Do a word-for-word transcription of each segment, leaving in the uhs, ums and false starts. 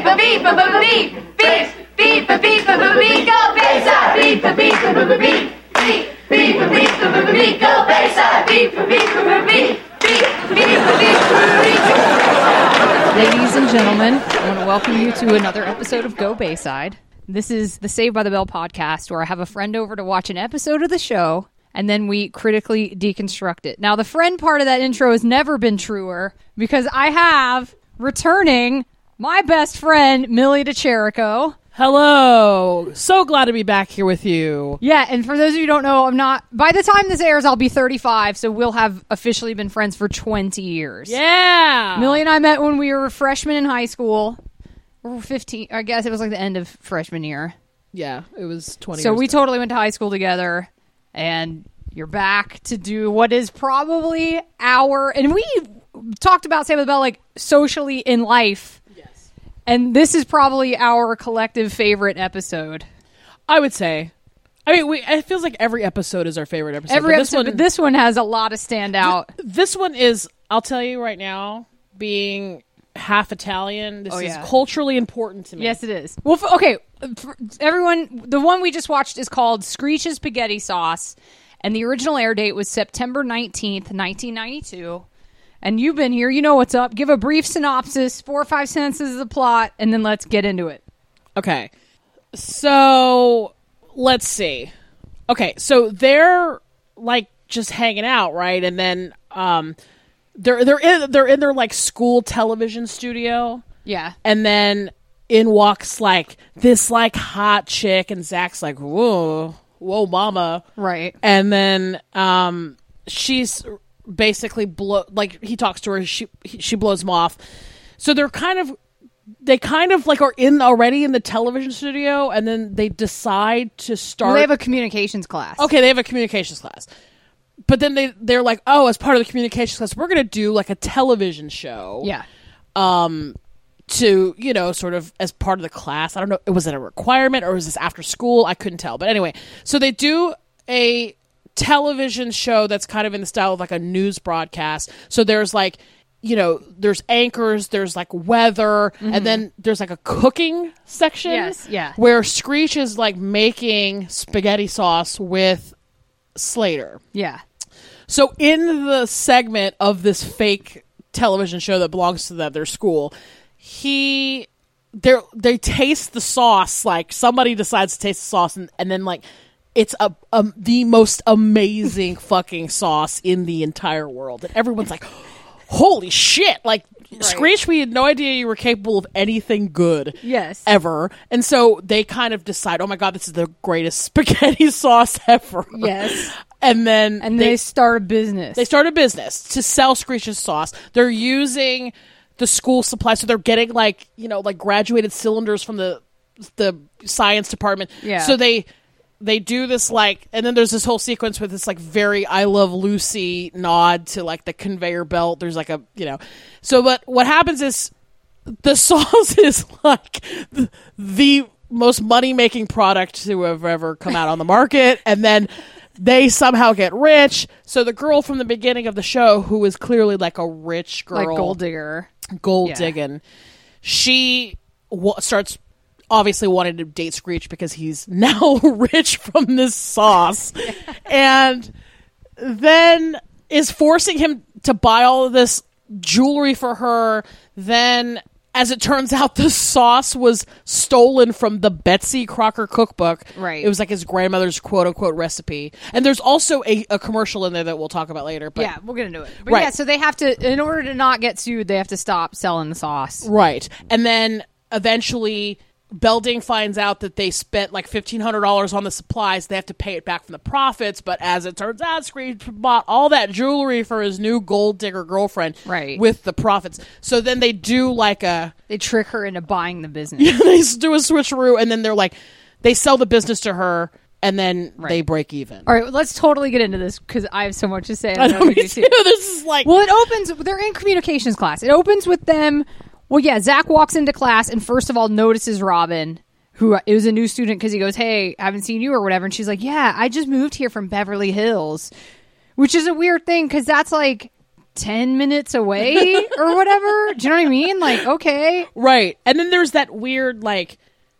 beep, beep, beep, beep, beep, beep, beep, beep, beep, go Bayside, beep, beep, beep, beep, beep, beep, beep, beep, beep, beep, go Bayside, beep, beep, beep, beep, beep, beep, beep, beep. Ladies and gentlemen, I want to welcome you to another episode of Go Bayside. This is the Saved by the Bell podcast, where I have a friend over to watch an episode of the show, and then we critically deconstruct it. Now, the friend part of that intro has never been truer, because I have returning my best friend, Millie DeCherico. Hello. So glad to be back here with you. Yeah, and for those of you who don't know, I'm not... By the time this airs, I'll be thirty-five, so we'll have officially been friends for twenty years. Yeah. Millie and I met when we were freshmen in high school. We were fifteen. I guess it was like the end of freshman year. Yeah, it was twenty So years we ago. totally went to high school together, and you're back to do what is probably our... And we talked about Saved by the Bell, like, socially in life. Yes. And this is probably our collective favorite episode. I would say. I mean, we, it feels like every episode is our favorite episode. Every but episode, this one, but this one has a lot of standout. This one is, I'll tell you right now, being half Italian, this Oh, is yeah. culturally important to me. Yes, it is. Well, f- okay, for everyone, the one we just watched is called Screech's Spaghetti Sauce, and the original air date was September nineteenth, nineteen ninety-two. And you've been here, you know what's up. Give a brief synopsis, four or five sentences of the plot, and then let's get into it. Okay. So, let's see. Okay, so they're, like, just hanging out, right? And then, um... They're they're in they're in their like school television studio. Yeah. And then in walks like this like hot chick, and Zach's like, whoa, whoa, mama. Right. And then um she's basically blow like he talks to her, she he, she blows him off. So they're kind of they kind of like are in already in the television studio, and then they decide to start. Well, they have a communications class. Okay, they have a communications class. But then they, they're like, oh, as part of the communications class, we're going to do like a television show. Yeah. Um, to, you know, sort of as part of the class. I don't know. Was it a requirement or was this after school? I couldn't tell. But anyway, so they do a television show that's kind of in the style of like a news broadcast. So there's like, you know, there's anchors, there's like weather, mm-hmm. and then there's like a cooking section. Yes, yeah. Where Screech is like making spaghetti sauce with Slater. Yeah. So in the segment of this fake television show that belongs to the, their school, he they they taste the sauce. Like somebody decides to taste the sauce, and, and then like it's a, a the most amazing fucking sauce in the entire world, and everyone's like, holy shit! Like right. Screech, we had no idea you were capable of anything good. Yes. Ever. And so they kind of decide, oh my god, this is the greatest spaghetti sauce ever. Yes. And then and they, they start a business. They start a business to sell Screech's sauce. They're using the school supply, so they're getting like, you know, like graduated cylinders from the the science department. Yeah. So they they do this like, and then there's this whole sequence with this like very I Love Lucy nod to like the conveyor belt. There's like a, you know, so but what happens is the sauce is like the, the most money making product to have ever come out on the market, and then they somehow get rich. So the girl from the beginning of the show, who is clearly like a rich girl, like gold digger, gold yeah. digging, she w- starts obviously wanting to date Screech because he's now rich from this sauce, and then is forcing him to buy all of this jewelry for her. Then, as it turns out, the sauce was stolen from the Betsy Crocker cookbook. Right. It was like his grandmother's quote-unquote recipe. And there's also a, a commercial in there that we'll talk about later. But, yeah, we'll get into it. But right. yeah, so they have to, in order to not get sued, they have to stop selling the sauce. Right. And then eventually Belding finds out that they spent like fifteen hundred dollars on the supplies. They have to pay it back from the profits. But as it turns out, Screech bought all that jewelry for his new gold digger girlfriend, right, with the profits. So then they do like a... They trick her into buying the business. Yeah, they do a switcheroo, and then they're like, they sell the business to her, and then right. they break even. All right, let's totally get into this because I have so much to say. I know, me too. This is like... Well, it opens... They're in communications class. It opens with them... Well, yeah, Zach walks into class and first of all notices Robin, who is a new student, because he goes, hey, I haven't seen you or whatever. And she's like, yeah, I just moved here from Beverly Hills, which is a weird thing because that's like ten minutes away or whatever. Do you know what I mean? Like, okay. Right. And then there's that weird, like,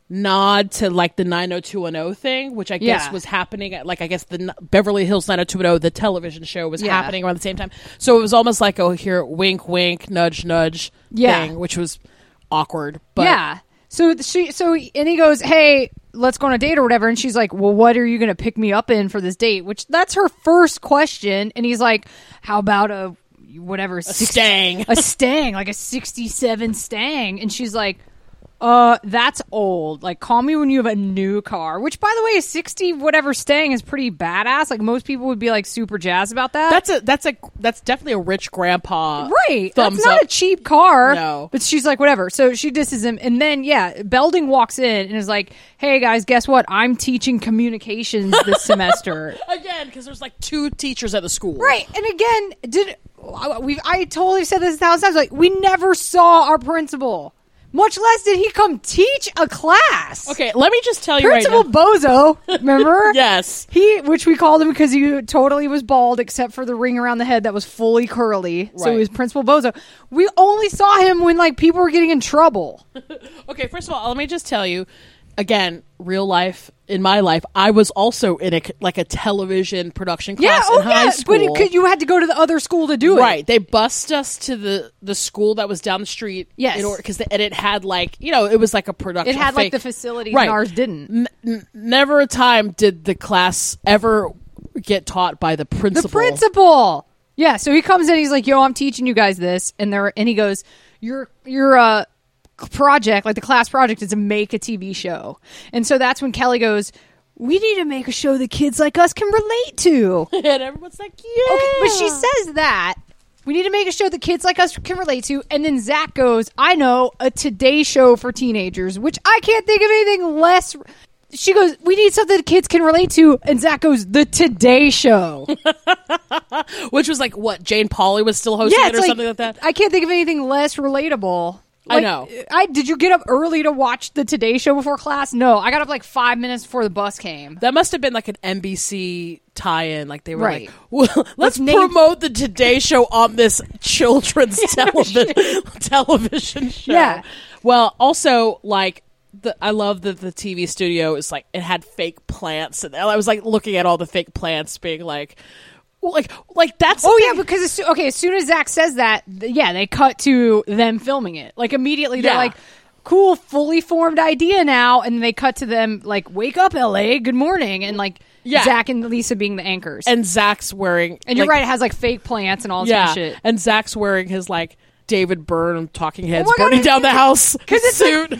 nod to, like, the nine oh two one oh thing, which I guess Yeah. was happening at, like, I guess the N- Beverly Hills nine oh two one oh, the television show, was Yeah. happening around the same time. So it was almost like, oh, here, wink, wink, nudge, nudge Yeah. thing, which was awkward. But yeah. So she, so, and he goes, hey, let's go on a date or whatever. And she's like, well, what are you going to pick me up in for this date? Which that's her first question. And he's like, how about a, whatever, a Stang. a Stang, like a sixty-seven Stang. And she's like, uh, that's old. Like, call me when you have a new car. Which, by the way, a sixty whatever Stang is pretty badass. Like, most people would be like super jazzed about that. That's a that's a that's definitely a rich grandpa. Right. Thumbs That's not up. a cheap car. No. But she's like, whatever. So she disses him. And then, yeah, Belding walks in and is like, hey, guys, guess what? I'm teaching communications this semester. Again, because there's like two teachers at the school. Right. And again, did we? I totally said this a thousand times. Like, we never saw our principal. Much less did he come teach a class. Okay, let me just tell you Principal right now. Bozo, remember? Yes. He, which we called him because he totally was bald except for the ring around the head that was fully curly. So he Right. was Principal Bozo. We only saw him when like people were getting in trouble. Okay, first of all, let me just tell you, again, real life, in my life, I was also in a like a television production Yeah, class oh in high yeah, school. but it could, you had to go to the other school to do it. Right, they bussed us to the the school that was down the street. Yes. in order because and it had like you know it was like a production. It had fake- like the facilities Right. and ours didn't. N- n- never a time did the class ever get taught by the principal. The principal. Yeah, so he comes in, he's like, "Yo, I'm teaching you guys this," and they're and he goes, "Your your uh project, like the class project, is to make a T V show," and so that's when Kelly goes, "We need to make a show that kids like us can relate to." and everyone's like, "Yeah." Okay, but she says that we need to make a show that kids like us can relate to, and then Zach goes, "I know, a Today Show for teenagers," which I can't think of anything less. She goes, "We need something that kids can relate to," and Zach goes, "The Today Show." Which was like what Jane Pauley was still hosting Yeah, it or it's something like that. I can't think of anything less relatable. I Like, know. I did you get up early to watch the Today Show before class? No, I got up like five minutes before the bus came. That must have been like an N B C tie-in. Like they were Right. like, well, let's Let's name- promote the Today Show on this children's television television show. Yeah. Well, also like the I love that the T V studio is like it had fake plants, and I was like looking at all the fake plants, being like, well, like like that's the Oh thing- yeah, because as soo- okay, as soon as Zach says that, th- yeah, they cut to them filming it. Like immediately, they're Yeah. like, "Cool, fully formed idea now," and they cut to them like, "Wake up, L A, good morning," and like Yeah. Zach and Lisa being the anchors. and Zach's wearing And you're like, right, it has like fake plants and all this yeah, kind of shit. and Zach's wearing his like David Byrne Talking Heads Oh my God, burning down the it's- house 'cause it's suit.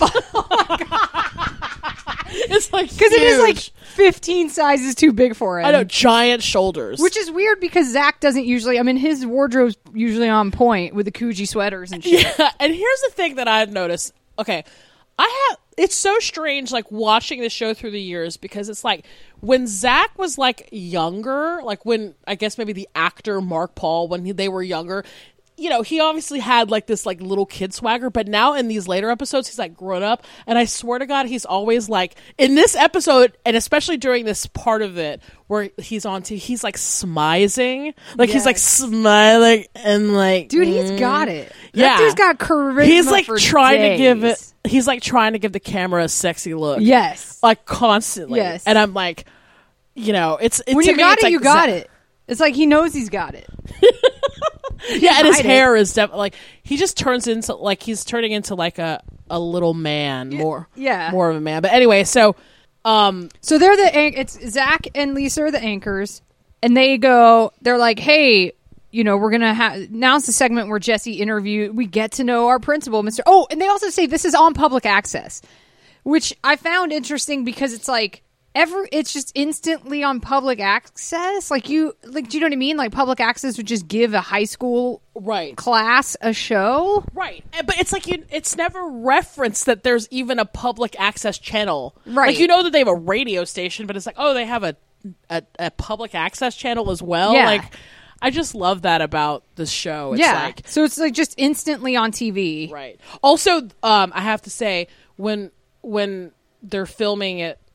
It's like Because it is like huge. fifteen sizes too big for him. I know, giant shoulders. Which is weird because Zach doesn't usually. I mean, his wardrobe's usually on point with the Coogee sweaters and shit. yeah, and here's the thing that I've noticed. Okay, I have. It's so strange, like watching the show through the years, because it's like when Zach was like younger, like when I guess maybe the actor Mark Paul when he, they were younger. You know, he obviously had like this like little kid swagger, but now in these later episodes, he's like grown up. And I swear to God, he's always like in this episode, and especially during this part of it where he's on to, he's like smizing, like he's like Yes. smiling and like, Dude, he's mm. got it. Yeah. That dude's got charisma. He's like for trying to give it. days. He's like trying to give the camera a sexy look. Yes. like constantly. Yes. and I'm like, you know, it's, it's When to you me, got it's it, like you got Zach- it. It's like he knows he's got it. Yeah, and his hide it. hair is definitely like he just turns into like he's turning into like a a little man, more yeah. more of a man. But anyway, so um, So they're the an- it's Zach and Lisa are the anchors, and they go. They're like, hey, you know, we're gonna have now's the segment where Jesse interview. We get to know our principal, Mister Oh, and they also say this is on public access, which I found interesting because it's like. Ever, it's just instantly on public access. Like you, like, do you know what I mean? Like public access would just give a high school right, class a show. right, And- but it's like you, it's never referenced that there's even a public access channel. Right. like you know that they have a radio station, but it's like oh, they have a a, a public access channel as well. Yeah. Like I just love that about this show. It's yeah. like So it's like just instantly on T V. right. Also, um, I have to say when when they're filming it.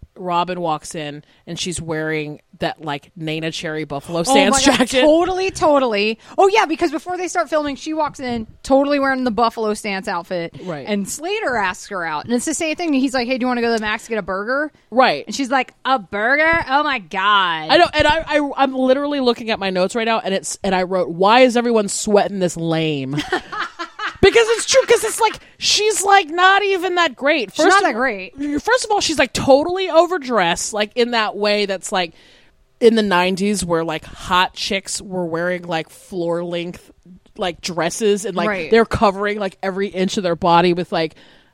Robin walks in and she's wearing that like Nana Cherry Buffalo Oh Stance my God, jacket. totally, totally. Oh yeah, because before they start filming, she walks in totally wearing the Buffalo Stance outfit. Right. And Slater asks her out. And it's the same thing. He's like, hey, do you want to go to the Max to get a burger? Right. And she's like, a burger? Oh my God. I know, and I, I I'm literally looking at my notes right now, and it's and I wrote, why is everyone sweating this lame? Because it's true. Because it's like she's like not even that great. First She's not of, that great. First of all, she's like totally overdressed, like in that way that's like in the nineties where like hot chicks were wearing like floor length like dresses and like Right. they're covering like every inch of their body with like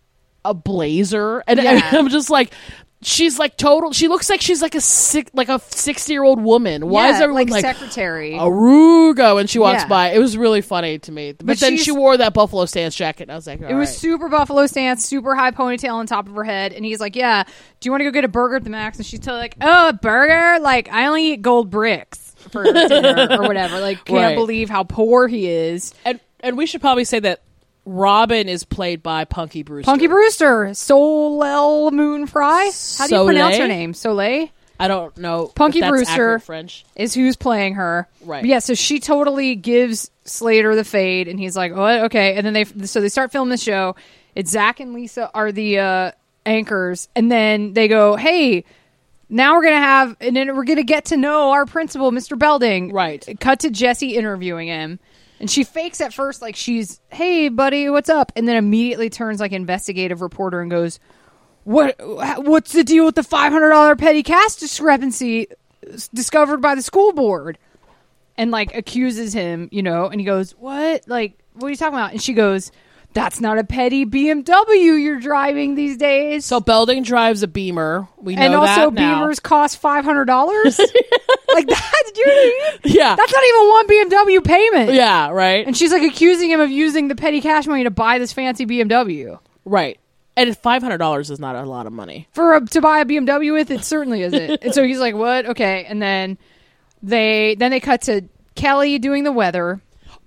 a blazer, and, Yeah. and I'm just like. She's like total. She looks like she's like a sick, like a sixty year old woman. Why Yeah, is everyone like, like, secretary? Aruga when she walks Yeah. by? It was really funny to me. But, But then she's- she wore that Buffalo Stance jacket, and I was like, It was super Buffalo Stance, super high ponytail on top of her head. And he's like, yeah, do you want to go get a burger at the Max? And she's totally like, oh, a burger? Like, I only eat gold bricks for dinner or whatever. Like, can't Right. believe how poor he is. and and we should probably say that Robin is played by Punky Brewster. Punky Brewster, Soleil Moon Fry. How do you pronounce her Soleil? name? Soleil I don't know. Punky if that's Brewster. accurate French. is who's playing her. Right. But yeah, so she totally gives Slater the fade, and he's like, "What? Okay." And then they so they start filming the show. It's Zach and Lisa are the uh, anchors, and then they go, "Hey, now we're gonna have, and then we're gonna get to know our principal, Mister Belding." Right. Cut to Jesse interviewing him. And she fakes at first like she's, hey, buddy, what's up? And then immediately turns like investigative reporter and goes, what? What's the deal with the five hundred dollars petty cash discrepancy discovered by the school board? And like accuses him, you know, and he goes, what? Like, what are you talking about? And she goes, that's not a petty B M W you're driving these days. So Belding drives a Beamer. We know and also that now. Beamers cost five hundred dollars? Like that? Did you know what I mean? Yeah. That's not even one B M W payment. Yeah. Right. And she's like accusing him of using the petty cash money to buy this fancy B M W. Right. And five hundred dollars is not a lot of money. For a, to buy a B M W with, it certainly isn't. And so he's like, what? Okay. And then they then they cut to Kelly doing the weather.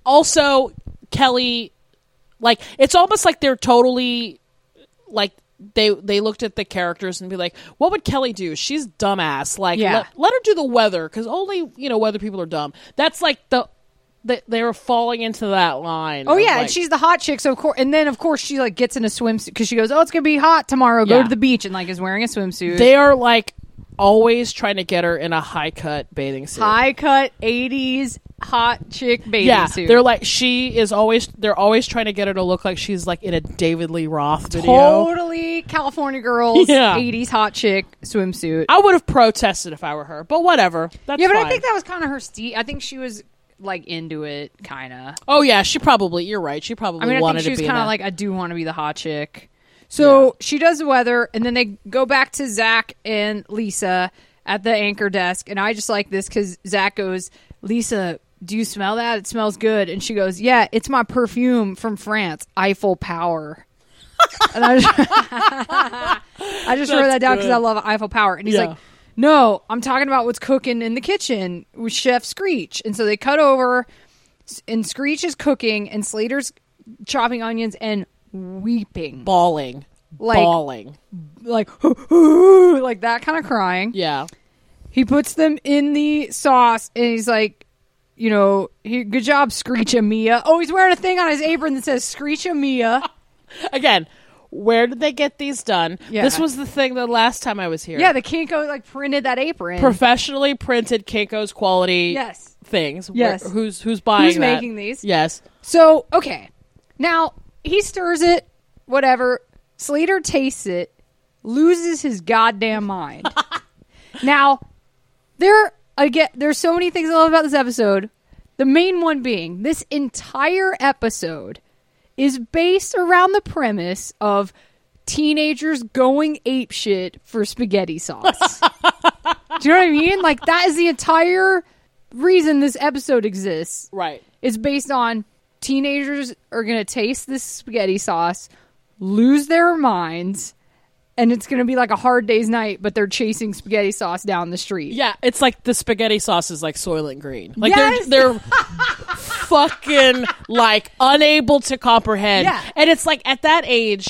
Also, Kelly, like it's almost like they're totally like they they looked at the characters and be like, what would Kelly do? She's dumbass. Like Yeah. let, let her do the weather because only you know weather people are dumb. That's like the. They, they were falling into that line. Oh of, yeah, like- and she's the hot chick. So of course, and then of course she like gets in a swimsuit because she goes, "Oh, it's gonna be hot tomorrow. Go Yeah. to the beach," and like is wearing a swimsuit. They are like always trying to get her in a high cut bathing suit. High cut eighties hot chick bathing yeah, suit. they're like she is always. They're always trying to get her to look like she's like in a David Lee Roth video. totally California girls Yeah. eighties hot chick swimsuit. I would have protested if I were her, but whatever. That's yeah, but fine. I think that was kind of her steed. I think she was like into it, kind of. Oh yeah, she probably. You're right. She probably I mean, I wanted think she was to be kind in of that. like, I do want to be the hot chick. So Yeah. she does the weather, and then they go back to Zach and Lisa at the anchor desk. And I just like this because Zach goes, Lisa, do you smell that? It smells good. And she goes, yeah, it's my perfume from France, Eiffel Power. And I just, I just wrote That's that down because good. I love Eiffel Power. And he's Yeah. like, no, I'm talking about what's cooking in the kitchen with Chef Screech. And so they cut over, and Screech is cooking, and Slater's chopping onions and weeping. bawling, Like- bawling. Like, like that kind of crying. Yeah, He puts them in the sauce, and he's like, you know, he, good job, Screech-a-Mia. Oh, he's wearing a thing on his apron that says Screech-a-Mia. again. Where did they get these done? Yeah. This was the thing the last time I was here. Yeah, the Kinko, like, printed that apron. Professionally printed Kinko's quality Yes. things. Yes. Where- who's who's buying Who's that? making these? Yes. So, okay. Now, he stirs it, whatever. Slater tastes it, loses his goddamn mind. Now, there, again, there's so many things I love about this episode. The main one being, this entire episode is based around the premise of teenagers going apeshit for spaghetti sauce. Do you know what I mean? Like, that is the entire reason this episode exists. Right. It's based on teenagers are going to taste this spaghetti sauce, lose their minds, and it's going to be like a hard day's night, but they're chasing spaghetti sauce down the street. Yeah, it's like the spaghetti sauce is like Soylent Green. Like Yes! they're they're fucking like unable to comprehend. Yeah. And it's like at that age,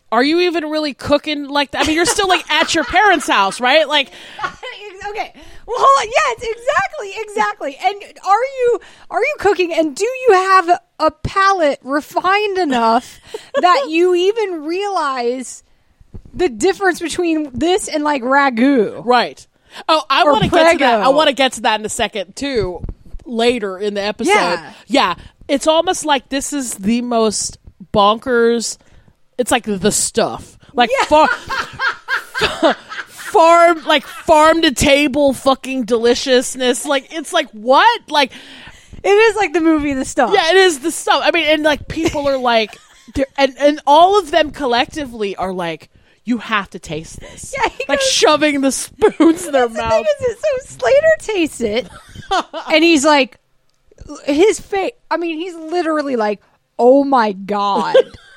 are you even really cooking like that? I mean, you're still like at your parents' house, right? Like, okay. Well, hold on. Yes, exactly, exactly. And are you are you cooking? And do you have a palate refined enough that you even realize the difference between this and like ragu? Right. Oh, I Or want to get to that. Prego. I want to get to that in a second too. Later in the episode, Yeah. yeah, it's almost like this is the most bonkers. It's like the stuff, like Yeah. far, farm, like farm to table, fucking deliciousness. Like it's like what, like It is like the movie The Stuff. yeah, it is the stuff. I mean, and like people are like, they're- and and all of them collectively are like, you have to taste this. Yeah, he like goes- shoving the spoons in their The mouth. thing is, it- so Slater tastes it, and he's like, his face. I mean, he's literally like, "Oh my god."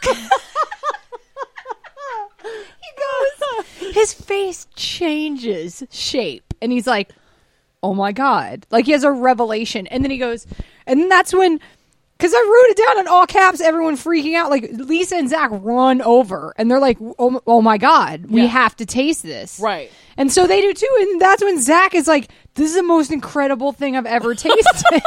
He goes, his face changes shape, and he's like, "Oh my god!" Like he has a revelation, and then he goes, and then that's when. Because I wrote it down in all caps, everyone freaking out. Like, Lisa and Zach run over, and they're like, oh, oh my God, we Yeah. have to taste this. Right. And so they do too. And that's when Zach is like, this is the most incredible thing I've ever tasted.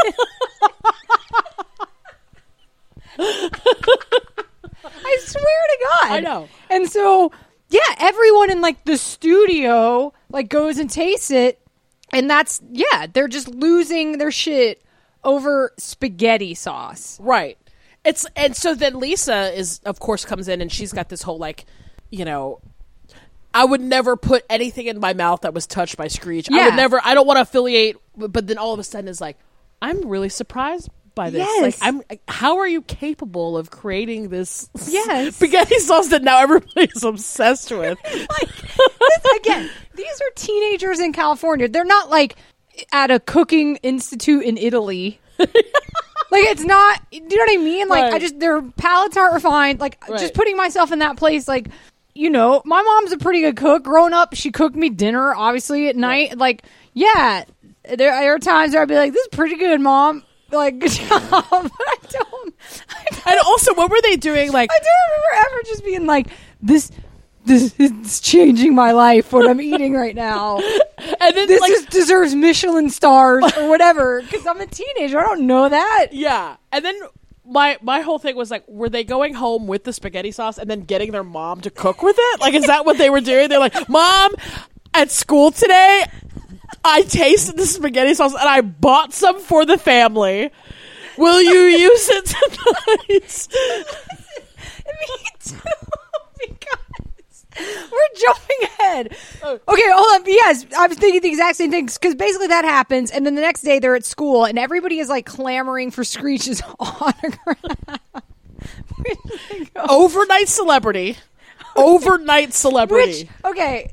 I swear to God. I know. And so, yeah, everyone in like the studio like goes and tastes it. And that's, yeah, they're just losing their shit over spaghetti sauce. Right. It's and so then Lisa is of course comes in and she's got this whole like, you know, I would never put anything in my mouth that was touched by Screech. I Yeah. would never I don't want to affiliate, but then all of a sudden is like, I'm really surprised by this. Yes. Like I'm how are you capable of creating this Yes. spaghetti sauce that now everybody's obsessed with? Like, this, again, these are teenagers in California. They're not like at a cooking institute in Italy. Like it's not, do you know what I mean? Like Right. I just, their palates aren't refined. Like Right. just putting myself in that place, like, you know, my mom's a pretty good cook. Growing up, she cooked me dinner, obviously, at night. Right. Like, yeah, there, there are times where I'd be like, this is pretty good, Mom. Like, good job. But I don't, I don't, And also, what were they doing? Like, I don't remember ever just being like, this, this is changing my life, what I'm eating right now. and then This like, is, deserves Michelin stars or whatever, because I'm a teenager. I don't know that. yeah, and then my my whole thing was like, were they going home with the spaghetti sauce and then getting their mom to cook with it? Like, is that what they were doing? They're like, Mom, at school today, I tasted the spaghetti sauce and I bought some for the family. Will you use it tonight? Me too. Because we're jumping ahead. Okay, hold on. Yes, I was thinking the exact same thing because basically that happens, and then the next day they're at school, and everybody is like clamoring for Screech's autograph. Overnight celebrity. Overnight celebrity. Which, okay.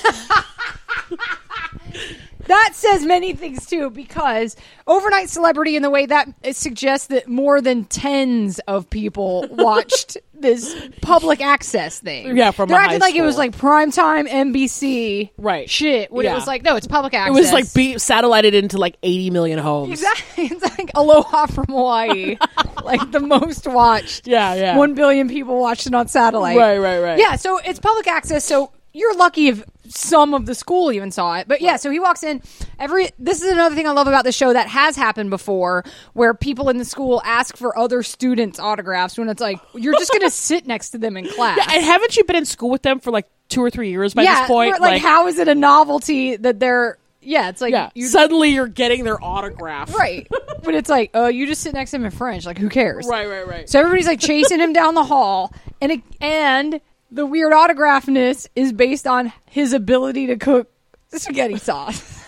That says many things too, because overnight celebrity in the way that it suggests that more than tens of people watched this public access thing. Yeah, from They're a acting high like it was school. like primetime N B C Right. shit. When Yeah. it was like, no, it's public It access. was like be satellited into like eighty million homes. Exactly. It's like Aloha from Hawaii. Like the most watched. Yeah, yeah. One billion people watched it on satellite. Right, right, right. Yeah, so it's public access, so you're lucky if some of the school even saw it. But yeah, so he walks in. Every this is another thing I love about the show that has happened before, where people in the school ask for other students' autographs when it's like you're just going to sit next to them in class. Yeah, and haven't you been in school with them for like two or three years by Yeah, this point? we're like, how is it a novelty that they're? Yeah, it's like yeah, you suddenly you're getting their autograph. right, but it's like, oh, you just sit next to him in French. Like, who cares? Right, right, right. So everybody's like chasing him down the hall, and it, and the weird autographness is based on his ability to cook spaghetti sauce.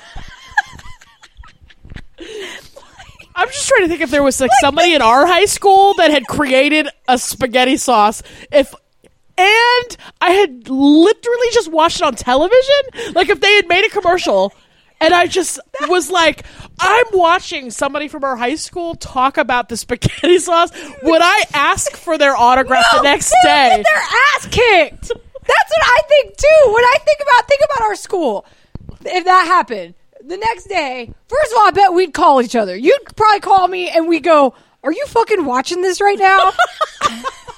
I'm just trying to think if there was like somebody in our high school that had created a spaghetti sauce. If and I had literally just watched it on television, like if they had made a commercial. And I just was like, I'm watching somebody from our high school talk about the spaghetti sauce. Would I ask for their autograph No, the next they would day? get their ass kicked. That's what I think too. When I think about think about our school, if that happened the next day, first of all, I bet we'd call each other. You'd probably call me, and we go, "Are you fucking watching this right now?"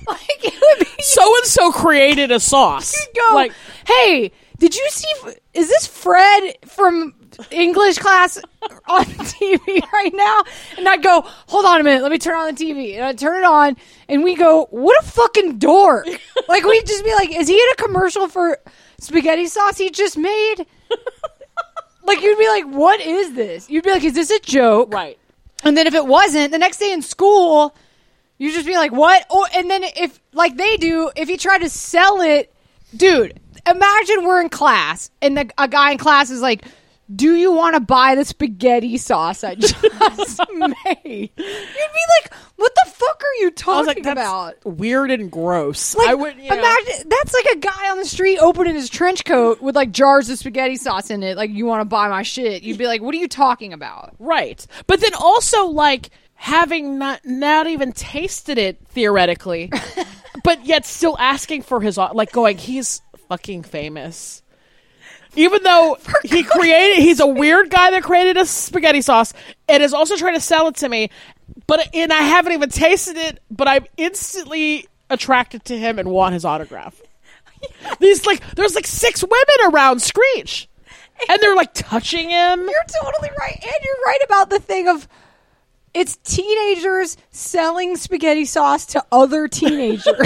Like, it would be so and so created a sauce. You'd go, like, hey, did you see? Is this Fred from English class on T V right now? And I'd go, hold on a minute, let me turn on the T V. And I'd turn it on, and we go, what a fucking dork. Like, we'd just be like, is he in a commercial for spaghetti sauce he just made? Like, you'd be like, what is this? You'd be like, is this a joke? right. And then if it wasn't, the next day in school, you'd just be like, what? Oh, and then if, like they do, if you try to sell it, dude, imagine we're in class, and the, a guy in class is like, do you want to buy the spaghetti sauce I just made? You'd be like, what the fuck are you I was talking like, that's about? weird and gross. Like, I would, you know. imagine that's like a guy on the street opening his trench coat with like jars of spaghetti sauce in it. Like, you want to buy my shit? You'd be like, what are you talking about? Right. But then also, like, having not not even tasted it theoretically, but yet still asking for his, like, going, he's fucking famous. Even though he created, he's a weird guy that created a spaghetti sauce and is also trying to sell it to me, but and I haven't even tasted it, but I'm instantly attracted to him and want his autograph. These like, there's like six women around Screech, and they're like touching him. You're totally right, and you're right about the thing of it's teenagers selling spaghetti sauce to other teenagers. And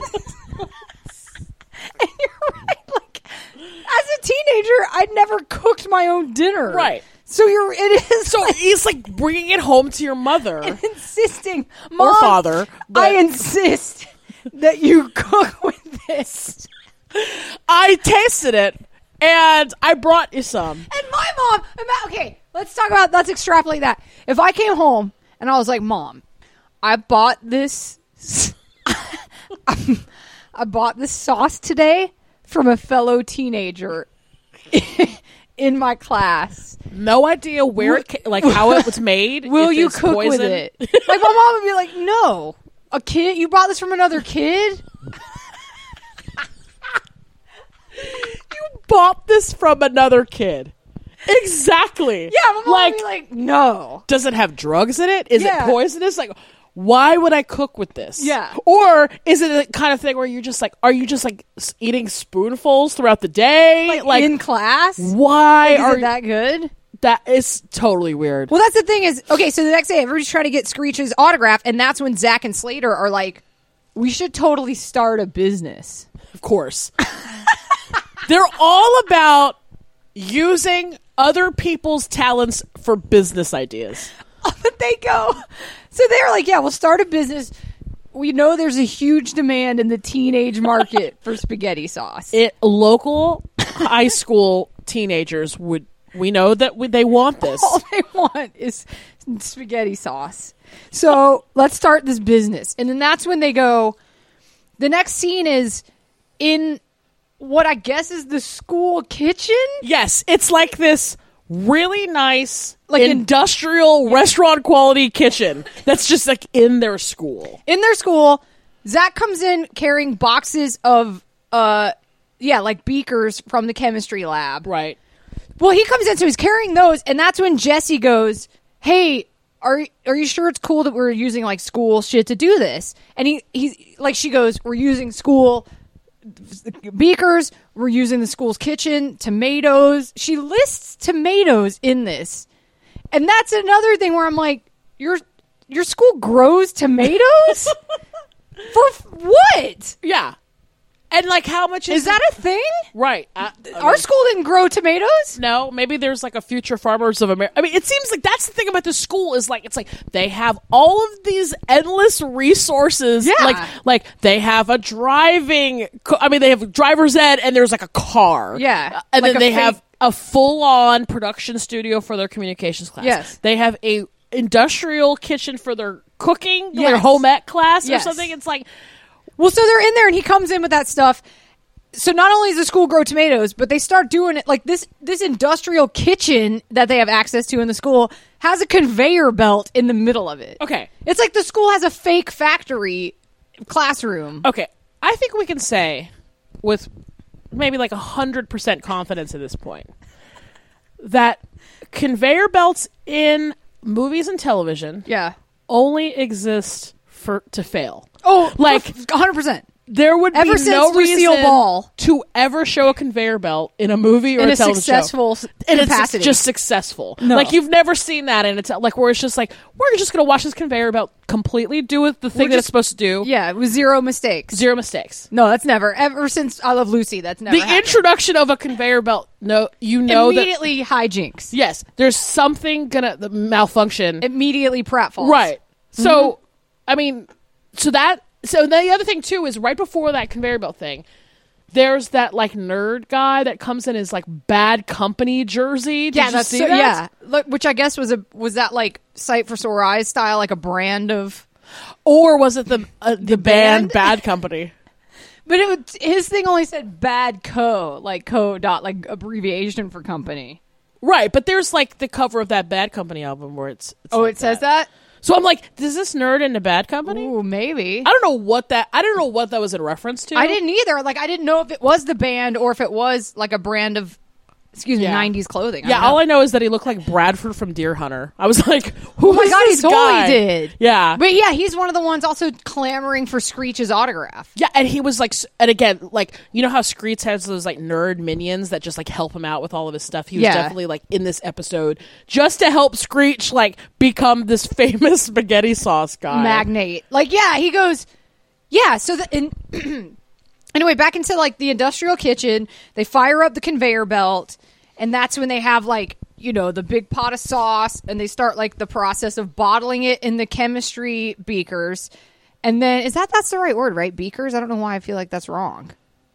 you're right, like, as a teenager, I'd never cooked my own dinner. Right. So you're, it is So like, he's like bringing it home to your mother and insisting, Mom, or father. I that- insist that you cook with this. I tasted it, and I brought you some. And my mom, ima- okay, let's talk about, let's extrapolate that. If I came home and I was like, Mom, I bought this, I bought this sauce today from a fellow teenager in my class. No idea where it, ca- like how it was made. Will if you it's cook poison. with it? Like, my mom would be like, no. A kid? You bought this from another kid? You bought this from another kid. Exactly. Yeah, my mom like, would be like, no. does it have drugs in it? Is Yeah. it poisonous? Like, why would I cook with this? Yeah. Or is it the kind of thing where you're just like, are you just like s- eating spoonfuls throughout the day? Like, in class? why Is are it that good? that is totally weird. Well, that's the thing is, okay, so the next day, everybody's trying to get Screech's autograph, and that's when Zach and Slater are like, we should totally start a business. Of course. They're all about using other people's talents for business ideas. But they go, so they're like, yeah, we'll start a business. We know there's a huge demand in the teenage market for spaghetti sauce. It local high school teenagers would, we know that we, they want this. All they want is spaghetti sauce. So let's start this business. And then that's when they go, the next scene is in what I guess is the school kitchen. Yes, it's like this really nice, Like like in- industrial restaurant quality kitchen that's just like in their school. In their school, Zach comes in carrying boxes of, uh, yeah, like beakers from the chemistry lab. Right. Well, he comes in, so he's carrying those, and that's when Jesse goes, hey, are are you sure it's cool that we're using, like, school shit to do this? And he he's like, she goes, we're using school beakers, we're using the school's kitchen, tomatoes. She lists tomatoes in this. And that's another thing where I'm like, your your school grows tomatoes? For f- what? Yeah. And like how much is, Is that a thing? right? Uh, I Our mean, school didn't grow tomatoes? no, maybe there's like a Future Farmers of America. I mean, it seems like that's the thing about the school is like it's like they have all of these endless resources. Yeah. Like like they have a driving. co- I mean, they have driver's ed, and there's like a car. Yeah. Uh, and Like then a they fake- have a full on production studio for their communications class. Yes. They have a industrial kitchen for their cooking, their Yes. home ec class Yes. or something. It's like. Well, so they're in there, and he comes in with that stuff. So not only does the school grow tomatoes, but they start doing it like this. This industrial kitchen that they have access to in the school has a conveyor belt in the middle of it. Okay. It's like the school has a fake factory classroom. Okay, I think we can say with maybe like a hundred percent confidence at this point that conveyor belts in movies and television Yeah. only exist for to fail. Oh, Like- one hundred percent. There would Ever be since no Lucille reason Ball. to ever show a conveyor belt in a movie or In a a television successful show. s- And it's capacity. just successful. No. Like you've never seen that in a te- like where it's just like we're just going to watch this conveyor belt completely do it the thing We're that it's just- supposed to do. Yeah, it was zero mistakes. Zero mistakes. No, that's never. Ever since I Love Lucy, that's never The happened. introduction of a conveyor belt, no, you know that Immediately hijinks. yes, there's something gonna the malfunction. Immediately pratfalls. Right. So, I mean, so that so the other thing too is right before that conveyor belt thing, there's that like nerd guy that comes in his like Bad Company jersey. Did Yeah, you that's see so, that? yeah. Look, which I guess was a was that like Sight for Sore Eyes style, like a brand of. Or was it the uh, the, band band? Bad Company? But it was, his thing only said Bad Co, like co dot like abbreviation for company. Right, but there's like the cover of that Bad Company album where it's, it's Oh, like it says that. So I'm like, does this nerd into Bad Company? Ooh, maybe. I don't know what that. I don't know what that was in reference to. I didn't either. Like, I didn't know if it was the band or if it was like a brand of, excuse me, Yeah. nineties clothing. I Yeah, don't know. all I know is that he looked like Bradford from Deer Hunter. I was like, who Oh my is god, he this totally guy? did. Yeah. But yeah, he's one of the ones also clamoring for Screech's autograph. Yeah, and he was like, s- and again, like, you know how Screech has those like nerd minions that just like help him out with all of his stuff? He was Yeah. definitely like in this episode just to help Screech like become this famous spaghetti sauce guy. Magnate. Like, yeah, he goes, yeah, so the, in, anyway, back into like the industrial kitchen, they fire up the conveyor belt, and that's when they have like, you know, the big pot of sauce, and they start like the process of bottling it in the chemistry beakers. And then, is that, that's the right word, right? Beakers? I don't know why I feel like that's wrong.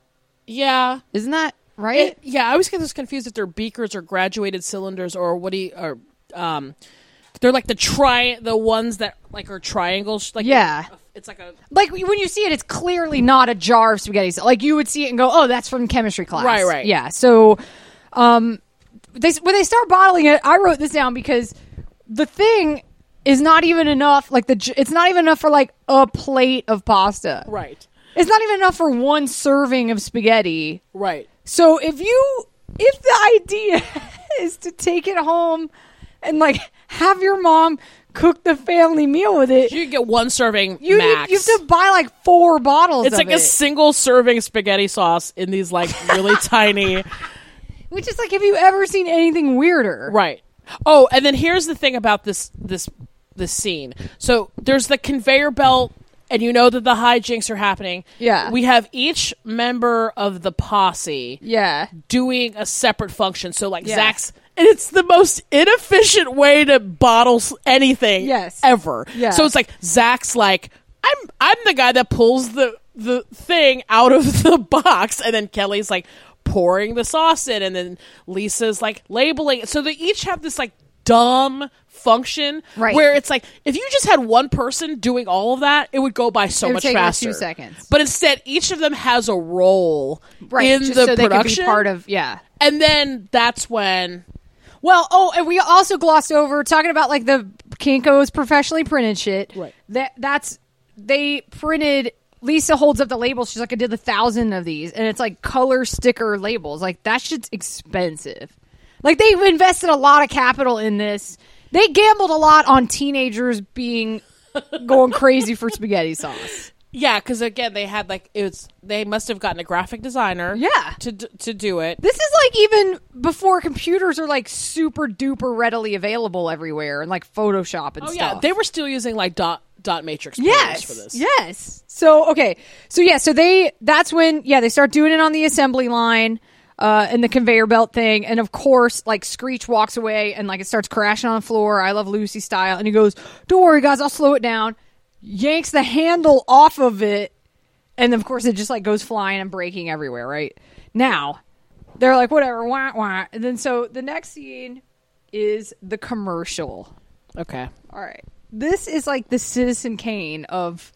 Yeah. Isn't that right? It- yeah, I always get this confused if they're beakers or graduated cylinders or what do you, or, um, they're like the tri, the ones that like are triangles. Like Yeah. It's like a, Like when you see it, it's clearly not a jar of spaghetti. So, like you would see it and go, "Oh, that's from chemistry class." Right, right. Yeah. So, um, they when they start bottling it, I wrote this down because the thing is not even enough. Like the, j- it's not even enough for like a plate of pasta. right, It's not even enough for one serving of spaghetti. right. So if you, if the idea is to take it home and like have your mom cook the family meal with it, You can get one serving you need, max. you have to buy like four bottles. It's of like it. a single serving spaghetti sauce in these like really tiny. Which is like, have you ever seen anything weirder? Right. Oh, and then here's the thing about this this this scene. So there's the conveyor belt, and you know that the hijinks are happening. Yeah. We have each member of the posse Yeah. doing a separate function. So like Yeah. Zach's, and it's the most inefficient way to bottle s- anything Yes. ever. Yeah. So it's like Zach's like, I'm I'm the guy that pulls the the thing out of the box, and then Kelly's like pouring the sauce in, and then Lisa's like labeling it. So they each have this like dumb function Right. where it's like if you just had one person doing all of that, it would go by so It would much take about faster. two seconds. But instead, each of them has a role Right. in just the so they could production, be part of, yeah. and then that's when Well, oh, and we also glossed over talking about like the Kinko's professionally printed shit. Right. That that's they printed. Lisa holds up the labels. She's like, I did a thousand of these, and it's like color sticker labels. Like that shit's expensive. Like they've invested a lot of capital in this. They gambled a lot on teenagers being going crazy for spaghetti sauce. yeah, because again, they had like it was they must have gotten a graphic designer, Yeah. to d- to do it. This is like even before computers are like super duper readily available everywhere, and like Photoshop and Oh stuff. yeah, they were still using like dot dot matrix printers Yes. for this. Yes. So okay. So yeah. So they. That's when yeah they start doing it on the assembly line, uh, and the conveyor belt thing, and of course like Screech walks away and like it starts crashing on the floor. I Love Lucy style, and he goes, "Don't worry, guys, I'll slow it down." Yanks the handle off of it, and of course it just like goes flying and breaking everywhere. Right now, they're like whatever, wah wah, and then so the next scene is the commercial. Okay. All right. This is like the Citizen Kane of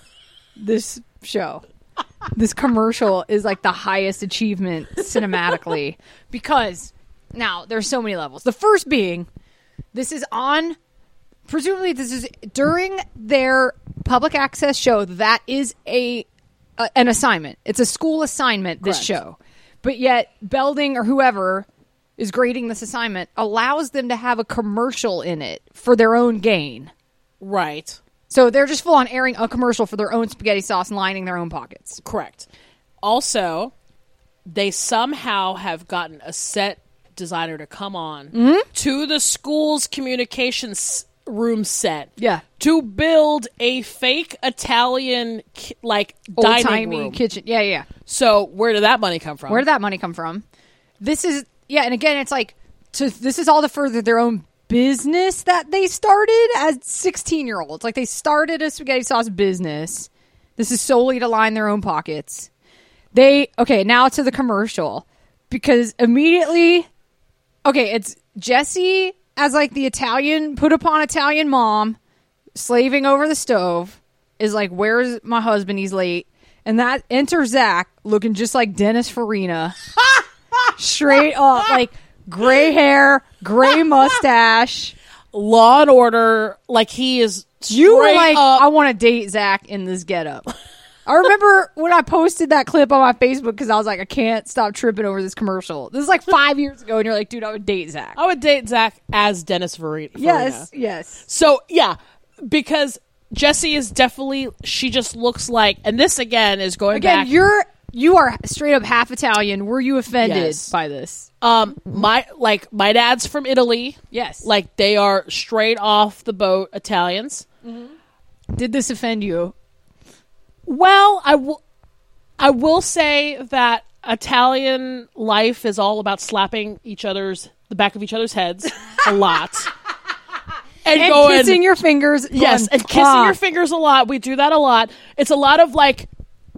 this show. This commercial is like the highest achievement cinematically because now there's so many levels. The first being this is on presumably this is during their public access show that is a, a an assignment. It's a school assignment this Correct. show. But yet Belding or whoever is grading this assignment allows them to have a commercial in it for their own gain. Right. So they're just full on airing a commercial for their own spaghetti sauce and lining their own pockets. Correct. Also, they somehow have gotten a set designer to come on Mm-hmm. to the school's communications room set. Yeah. To build a fake Italian ki- like dining Old-timey room. kitchen. Yeah, yeah, yeah. So where did that money come from? Where did that money come from? This is, yeah, and again, it's like, to, this is all to further their own business that they started as sixteen-year-olds. Like, they started a spaghetti sauce business. This is solely to line their own pockets. They, okay, now to the commercial. Because immediately, okay, it's Jesse as, like, the Italian, put upon Italian mom, slaving over the stove, is like, where's my husband? He's late. And that enters Zach, looking just like Dennis Farina. Straight up, like, gray hair, gray mustache. Law and Order, like he is. You were straight like, up- I want to date Zach in this getup. I remember when I posted that clip on my Facebook because I was like, I can't stop tripping over this commercial. This is like five years ago, and you're like, dude, I would date Zach. I would date Zach as Dennis Farina. Yes, yes. So yeah, because Jessie is definitely, she just looks like, and this again is going Again, back. you're you are straight up half Italian. Were you offended Yes. by this? Um, my like my dad's from Italy. Yes. Like they are straight off the boat Italians. Did this offend you? Well, I will. I will say that Italian life is all about slapping each other's the back of each other's heads a lot, and, And going kissing your fingers. yes, going, and kissing "Ah." your fingers a lot. We do that a lot. It's a lot of like,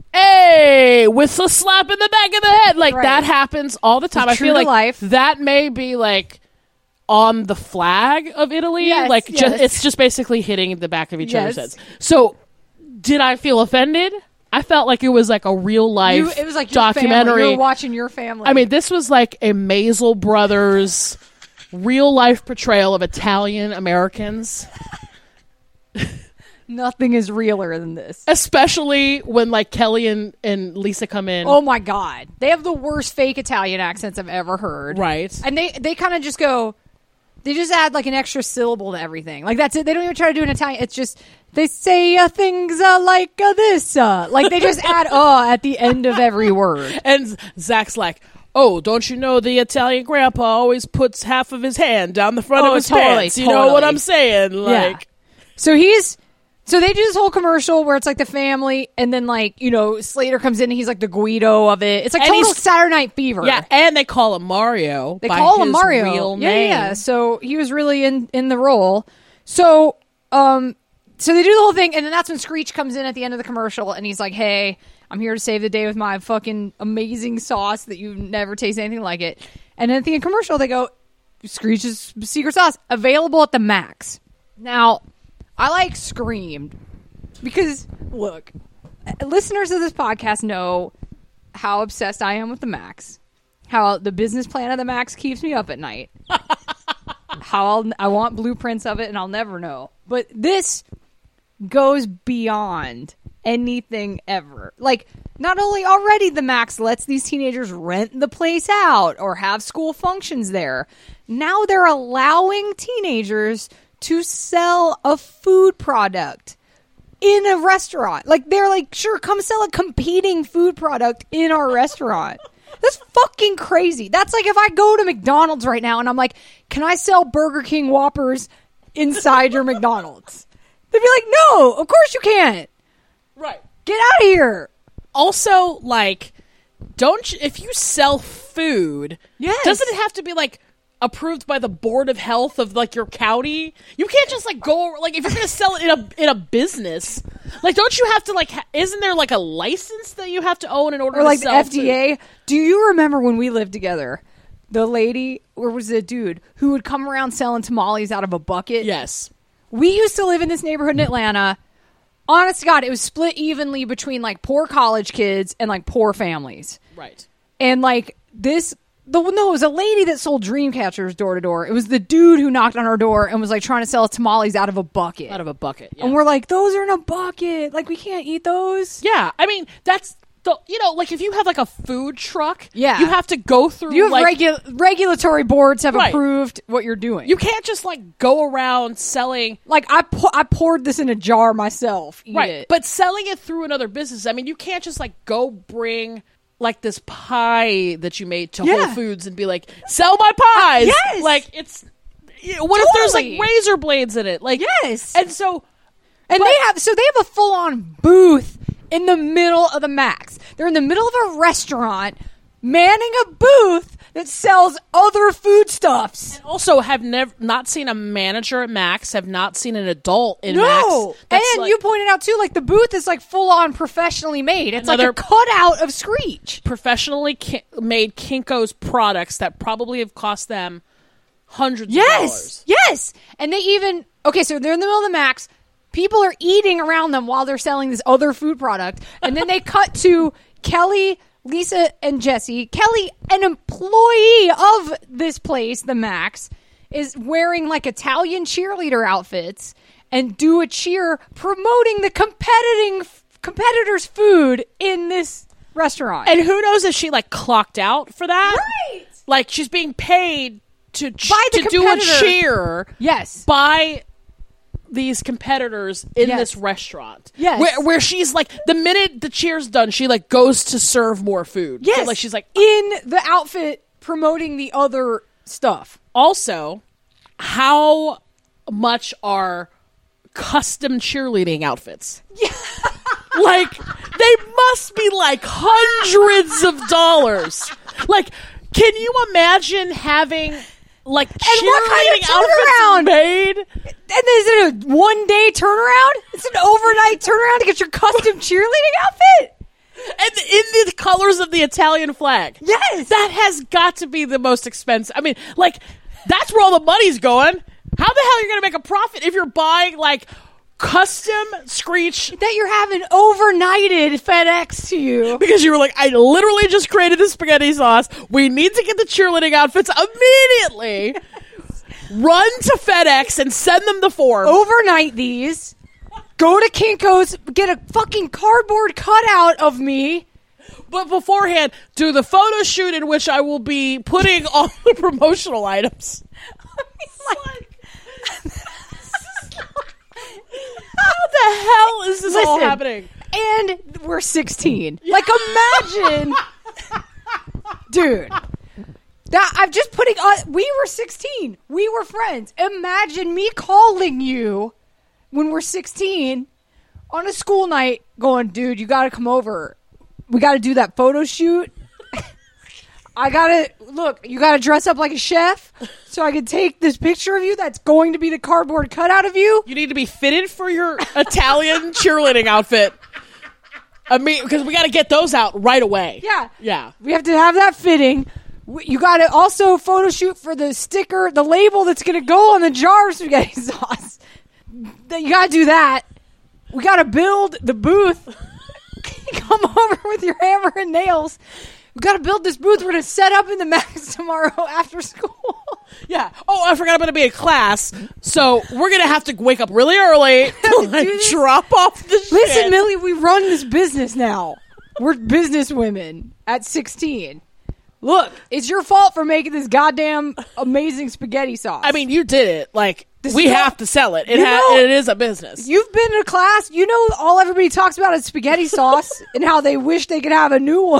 hey, with a slap in the back of the head, like Right. that happens all the time. It's I feel true to like life. that may be like on the flag of Italy. Yes, like yes. just it's just basically hitting the back of each other's Yes. heads. So. Did I feel offended? I felt like it was like a real life You, it was like your documentary. Family. You were watching your family. I mean, this was like a Maisel Brothers real life portrayal of Italian Americans, nothing is realer than this. especially when like Kelly and, and Lisa come in. Oh my god, they have the worst fake Italian accents I've ever heard. Right. And they they kind of just go. They just add like an extra syllable to everything. Like that's it. They don't even try to do an Italian. It's just they say uh, things uh, like uh, this. Uh. Like they just add uh at the end of every word. And Zach's like, oh, don't you know the Italian grandpa always puts half of his hand down the front Oh, of his totally, pants? You know what totally. I'm saying? Like, So he's so they do this whole commercial where it's like the family, and then like you know Slater comes in and he's like the Guido of it. It's like And total he's- Saturday Night Fever. yeah, and they call him Mario. They by call him his Mario. real yeah, name. yeah. So he was really in in the role. So um, so they do the whole thing, and then that's when Screech comes in at the end of the commercial, and he's like, "Hey, I'm here to save the day with my fucking amazing sauce that you've never tasted anything like it." And then at the end of the commercial, they go, "Screech's secret sauce available at the Max." Now, I like screamed because look, listeners of this podcast know how obsessed I am with the Max. How the business plan of the Max keeps me up at night. How I'll, I want blueprints of it, and I'll never know. But this goes beyond anything ever. Like, not only already the Max lets these teenagers rent the place out or have school functions there, now they're allowing teenagers to sell a food product in a restaurant. Like, they're like, sure, come sell a competing food product in our restaurant. That's fucking crazy. That's like if I go to McDonald's right now and I'm like, can I sell Burger King Whoppers inside your McDonald's? They'd be like, no, of course you can't. Right. Get out of here. Also, like, don't you, if you sell food, Yes. doesn't it have to be like approved by the board of health of like your county? You can't just like go like if you're gonna sell it in a in a business, like don't you have to like ha- isn't there like a license that you have to own in order Or to like the sell F D A. food? Do you remember when we lived together? The lady, or was it a dude, who would come around selling tamales out of a bucket? Yes. We used to live in this neighborhood in Atlanta. Honest to God, it was split evenly between like poor college kids and like poor families. Right. And like this, the no, it was a lady that sold dream catchers door to door. It was the dude who knocked on our door and was like trying to sell tamales out of a bucket. Out of a bucket. Yeah. And we're like, those are in a bucket. Like we can't eat those. yeah. I mean, that's the, you know, like if you have like a food truck, Yeah. you have to go through. You have like, regu- regulatory boards have Right. approved what you're doing. you can't just like go around selling. like I pou- I poured this in a jar myself. Eat Right. it. But selling it through another business, I mean, you can't just like go bring like this pie that you made to Yeah. Whole Foods and be like, sell my pies. Yes. Like it's, you know, what if there's Totally. like razor blades in it? Like, Yes. And so, And but- they have so they have a full on booth in the middle of the Max. They're in the middle of a restaurant, manning a booth that sells other foodstuffs. also have never not seen a manager at Max, have not seen an adult in No, Max. and That's like you pointed out too, like the booth is like full on professionally made. It's Another- like a cutout of Screech. professionally ki- made Kinko's products that probably have cost them hundreds of Yes, dollars. yes, and they even okay. So they're in the middle of the Max. People are eating around them while they're selling this other food product, and then they cut to Kelly, Lisa, and Jesse. Kelly, an employee of this place, the Max, is wearing like Italian cheerleader outfits and do a cheer promoting the competing competitors' food in this restaurant. And who knows if she like clocked out for that? Right. Like she's being paid to ch- By the to do a competitor. cheer yes, by these competitors in Yes. this restaurant. Yes. Where, where she's like, the minute the cheer's done, she like goes to serve more food. So, yes, like she's like, in the outfit promoting the other stuff. also, how much are custom cheerleading outfits? Yeah. Like, they must be like hundreds of dollars. Like, can you imagine having like what kind cheerleading of turnaround? outfits made? And is it a one day turnaround? It's an overnight turnaround to get your custom cheerleading outfit? And in the colors of the Italian flag. Yes. That has got to be the most expensive. I mean, like, that's where all the money's going. How the hell are you going to make a profit if you're buying, like, custom Screech? That you're having overnighted FedEx to you. Because you were like, I literally just created the spaghetti sauce. We need to get the cheerleading outfits immediately. Run to FedEx and send them the form. Overnight these. Go to Kinko's, get a fucking cardboard cutout of me. But beforehand, do the photo shoot in which I will be putting all the promotional items. Like, How the hell is this all Listen. happening? and we're sixteen. Like, imagine. Dude. That I'm just putting on. We were sixteen. We were friends. Imagine me calling you when we're sixteen on a school night going, dude, you got to come over. We got to do that photo shoot. I got to, look, you got to dress up like a chef so I can take this picture of you that's going to be the cardboard cutout of you. You need to be fitted for your Italian cheerleading outfit. I mean, because we got to get those out right away. Yeah. Yeah. We have to have that fitting. We- You got to also photo shoot for the sticker, the label that's going to go on the jar of spaghetti sauce. That You got to do that. We got to build the booth. Come over with your hammer and nails. We got to build this booth. We're going to set up in the Max tomorrow after school. Yeah. Oh, I forgot I'm going to be in class. So we're going to have to wake up really early to like, this. drop off the shit. Listen, Millie, we run this business now. We're business women at sixteen. Look, it's your fault for making this goddamn amazing spaghetti sauce. I mean, you did it. Like, This we is have all- to sell it. It, You ha- know- it is a business. you've been to class. You know all everybody talks about is spaghetti sauce and how they wish they could have a new one.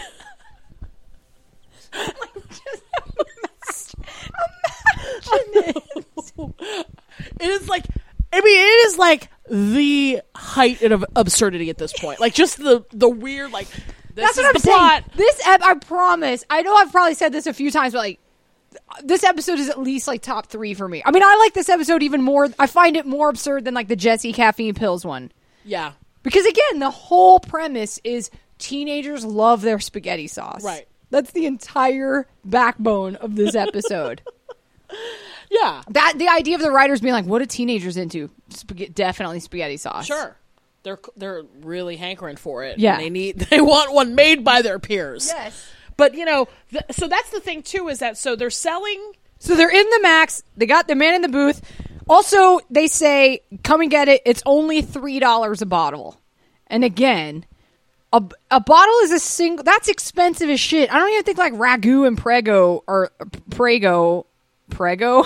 Like, just imagine, imagine it. It is like, I mean, it is like the height of absurdity at this point. Like, just the the weird, like, this That's is what I'm the saying. plot. This ep- I promise. I know I've probably said this a few times, but like, this episode is at least like top three for me. I mean, I like this episode even more. I find it more absurd than like the Jesse caffeine pills one. Yeah. Because again, the whole premise is teenagers love their spaghetti sauce. Right. That's the entire backbone of this episode. Yeah. That the idea of the writers being like, what are teenagers into? Spag- definitely spaghetti sauce. Sure. They're they're really hankering for it. Yeah. And they need they want one made by their peers. Yes. But you know, th- so that's the thing too, is that so they're selling. So they're in the Max. They got the man in the booth. Also, they say, come and get it. It's only three dollars a bottle. And again, A, a bottle is a single. That's expensive as shit. I don't even think like Ragu and Prego or Prego, Prego.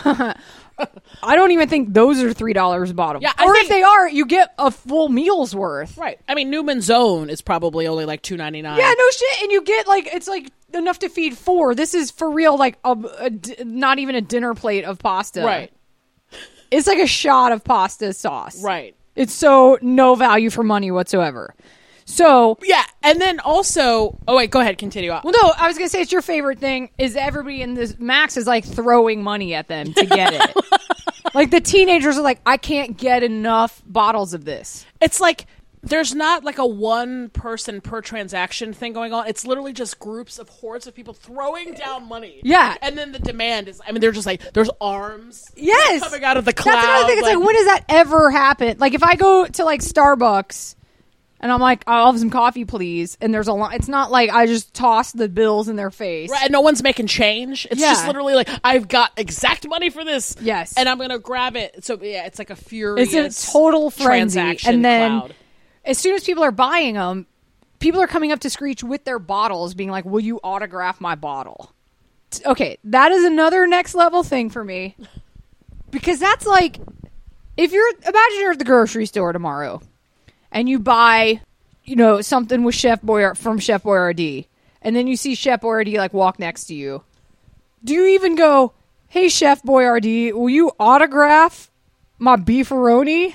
I don't even think those are three dollars a bottle. Yeah, I or think, if they are, you get a full meal's worth. Right. I mean, Newman's Own is probably only like two ninety nine. Yeah, no shit, and you get like it's like enough to feed four. This is for real, like a, a, not even a dinner plate of pasta. Right. It's like a shot of pasta sauce. Right. It's so no value for money whatsoever. So yeah, and then also, oh wait, go ahead, continue. Well, no, I was gonna say it's your favorite thing is everybody in this Max is like throwing money at them to get it. Like the teenagers are like, I can't get enough bottles of this. It's like there's not like a one person per transaction thing going on. It's literally just groups of hordes of people throwing down money. Yeah, and then the demand is. I mean, they're just like there's arms. Yes, coming out of the cloud. That's another thing. It's like, like when does that ever happen? Like if I go to like Starbucks. And I'm like, I'll have some coffee, please. And there's a lot. It's not like I just toss the bills in their face. Right, and no one's making change. It's yeah. just literally like, I've got exact money for this. Yes. And I'm going to grab it. So, yeah, it's like a furious It's a total frenzy. transaction And then cloud. As soon as people are buying them, people are coming up to Screech with their bottles being like, will you autograph my bottle? Okay, that is another next level thing for me. Because that's like, if you're, imagine you're at the grocery store tomorrow. And you buy, you know, something with Chef Boyardee from Chef Boyardee, and then you see Chef Boyardee like walk next to you. Do you even go, "Hey, Chef Boyardee, will you autograph my beefaroni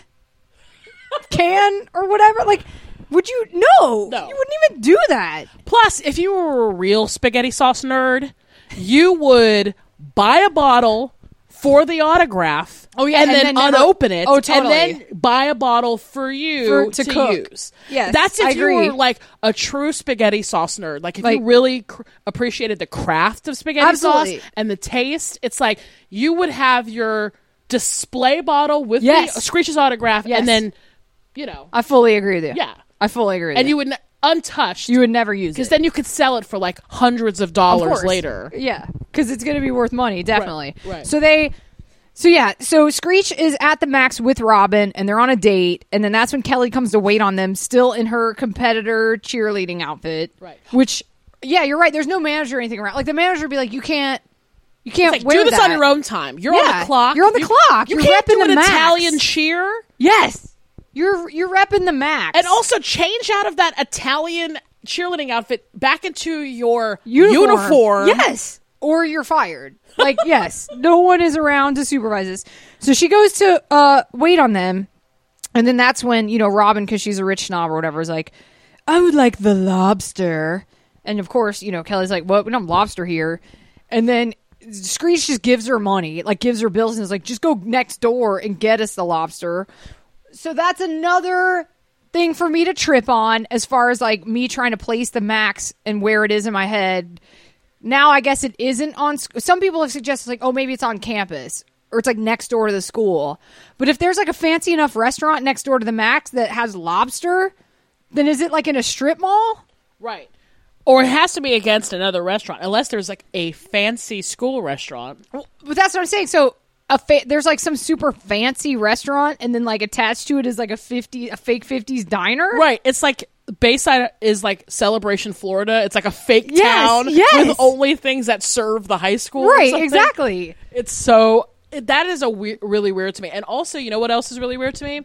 can or whatever?" Like, would you? No, No. You wouldn't even do that. Plus, if you were a real spaghetti sauce nerd, you would buy a bottle for the autograph. Oh yeah, and, and then, then never, unopen it. Oh, totally. And then buy a bottle for you For- to to, cook. use. Yes, that's if I you agree. were like a true spaghetti sauce nerd. Like if Like- you really cr- appreciated the craft of spaghetti Absolutely. sauce and the taste. It's like you would have your display bottle with Yes. the Screech's autograph, Yes. and then you know, I fully agree with you. yeah, I fully agree with and you. you would. N- untouched, You would never use it because then you could sell it for like hundreds of Of dollars course. later. Yeah, because it's going to be worth money, definitely. Right, right. So they, so yeah, so Screech is at the Max with Robin, and they're on a date, and then that's when Kelly comes to wait on them, still in her competitor cheerleading outfit. Right. Which, yeah, you're right. There's no manager or anything around. Like the manager would be like, you can't, you can't It's like, wear do this that. on your own time. You're on Yeah, the clock. you're on the You- clock. You You're can't repping do the an Max. Italian cheer. Yes, you're you're repping the Max, And also change out of that Italian cheerleading outfit back into your uniform. uniform. Yes. Or you're fired. Like, yes. No one is around to supervise this. So she goes to uh, wait on them. And then that's when, you know, Robin, because she's a rich snob or whatever, is like, I would like the lobster. And of course, you know, Kelly's like, what? We don't have lobster here. And then Screech just gives her money, like gives her bills and is like, just go next door and get us the lobster. So that's another thing for me to trip on as far as like me trying to place the Max and where it is in my head. Now I guess it isn't on. Some people have suggested like, oh, maybe it's on campus or it's like next door to the school. But if there's like a fancy enough restaurant next door to the Max that has lobster, then is it like in a strip mall? Right. Or it has to be against another restaurant, unless there's like a fancy school restaurant. Well, but that's what I'm saying. So a fa- there's like some super fancy restaurant, and then like attached to it is like a fifty a fake fifties diner. Right. It's like Bayside is like Celebration, Florida. It's like a fake Yes, town yes. with only things that serve the high school. or Right. something. Exactly. It's so it, that is a we- really weird to me. And also, you know what else is really weird to me?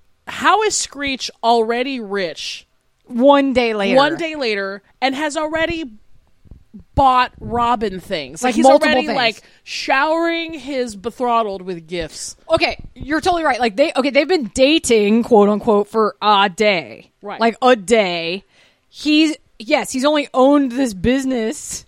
How is Screech already rich? One day later. One day later, and has already bought Robin things. Like, Like he's multiple already things. like showering his betrothed with gifts. Okay, you're totally right. Like they okay, they've been dating, quote unquote, for a day. Right. Like a day. He's yes, he's only owned this business.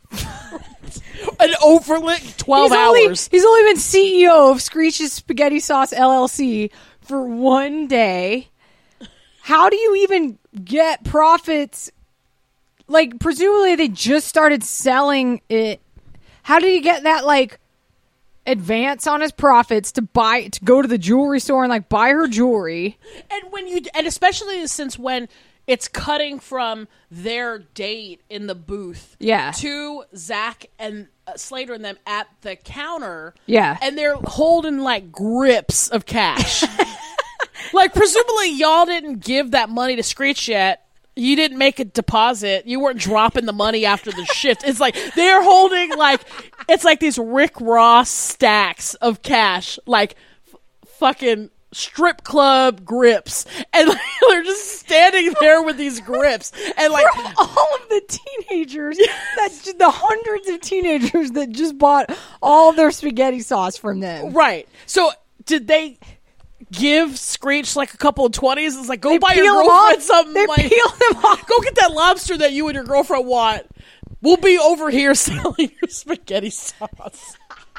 An overlit twelve he's hours. Only, he's only been C E O of Screech's Spaghetti Sauce L L C for one day. How do you even get profits? Like, presumably they just started selling it. How did he get that, like, advance on his profits to buy, to go to the jewelry store and, like, buy her jewelry? And when you, and especially since when it's cutting from their date in the booth, Yeah. to Zach and uh, Slater and them at the counter, Yeah. and they're holding like grips of cash. Like presumably y'all didn't give that money to Screech yet. you didn't make a deposit. You weren't dropping the money after the shift. It's like they're holding like it's like these Rick Ross stacks of cash, like f- fucking strip club grips, and like, they're just standing there with these grips, and like For all of the teenagers, that the hundreds of teenagers that just bought all their spaghetti sauce from them. right. So did they give Screech like a couple of twenties? It's like go They buy your peel them girlfriend off. something. They like, peel them off. Go get that lobster that you and your girlfriend want. We'll be over here selling your spaghetti sauce.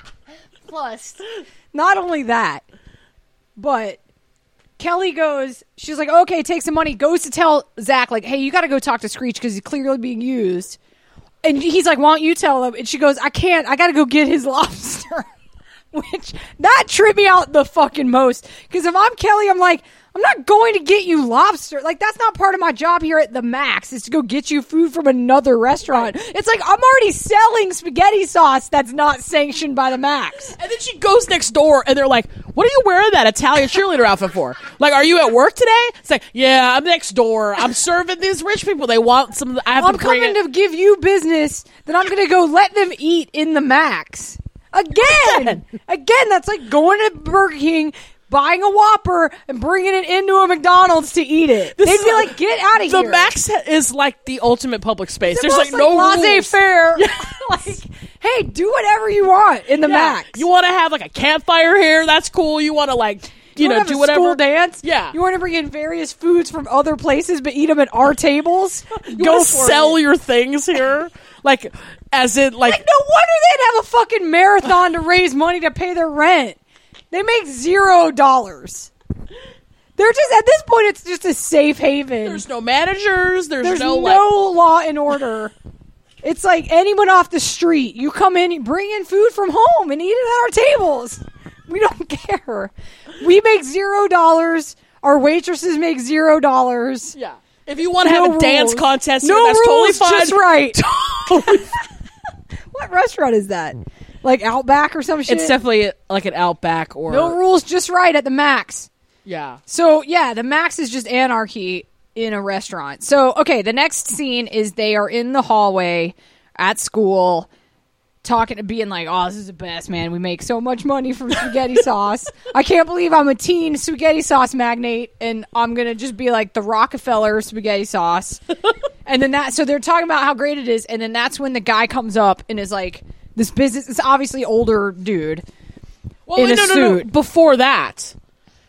Plus, not only that, but Kelly goes, she's like, okay, take some money, goes to tell Zach, like, hey, you got to go talk to Screech because he's clearly being used. And he's like, why don't you tell him? And she goes, I can't, I got to go get his lobster. Which, that tripped me out the fucking most. Because if I'm Kelly, I'm like, I'm not going to get you lobster. Like, that's not part of my job here at the Max, is to go get you food from another restaurant. It's like, I'm already selling spaghetti sauce that's not sanctioned by the Max. And then she goes next door, and they're like, what are you wearing that Italian cheerleader outfit for? Like, are you at work today? It's like, yeah, I'm next door. I'm serving these rich people. They want some. I have I'm to bring coming it. to give you business that I'm going to go let them eat in the Max. Again. Again, that's like going to Burger King, buying a Whopper, and bringing it into a McDonald's to eat it. This They'd is be like- like, get out of The here. Max is like the ultimate public space. It's There's like almost no rules. laissez-faire. Like, hey, do whatever you want in the Yeah. Max. You want to have like a campfire here? That's cool. You want to like you, You know wanna have do a whatever. school dance? Yeah. You want to bring in various foods from other places but eat them at our tables? You Go want to for sell it. your things here, like as in like. Like, no wonder they'd have a fucking marathon to raise money to pay their rent. They make zero dollars. They're just, at this point, it's just a safe haven. There's no managers. There's, There's no, no, like. law and order. It's like anyone off the street. You come in, you bring in food from home, and eat it at our tables. We don't care. We make zero dollars. Our waitresses make zero dollars. Yeah. If you want to No have a dance rules. contest, No here, that's rules, totally fine. just right. Totally fine. What restaurant is that? Like Outback or some shit? It's definitely like an Outback or no rules, just right at the Max. Yeah. So, yeah, the Max is just anarchy in a restaurant. So, okay, the next scene is they are in the hallway at school talking, being like, oh, this is the best, man. We make so much money from spaghetti sauce. I can't believe I'm a teen spaghetti sauce magnate, and I'm going to just be like the Rockefeller spaghetti sauce. And then that, so they're talking about how great it is, and then that's when the guy comes up and is like, this business, it's obviously older dude Well, in no, a no, no, suit. no. Before that,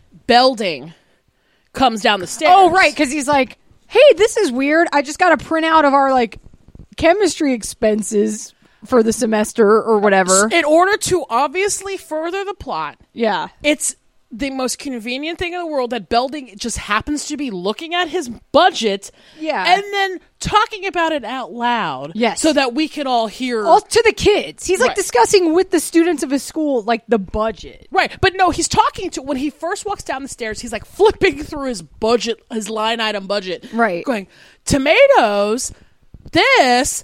Belding comes down the stairs. Oh, right, because he's like, hey, this is weird. I just got a printout of our, like, chemistry expenses for the semester or whatever. In order to obviously further the plot, Yeah. it's the most convenient thing in the world that Belding just happens to be looking at his budget Yeah. and then talking about it out loud. Yes. So that we can all hear. All to the kids. He's, like, Right. discussing with the students of his school, like, the budget. Right, but no, he's talking to, when he first walks down the stairs, he's like flipping through his budget, his line item budget. Right. Going, tomatoes, this,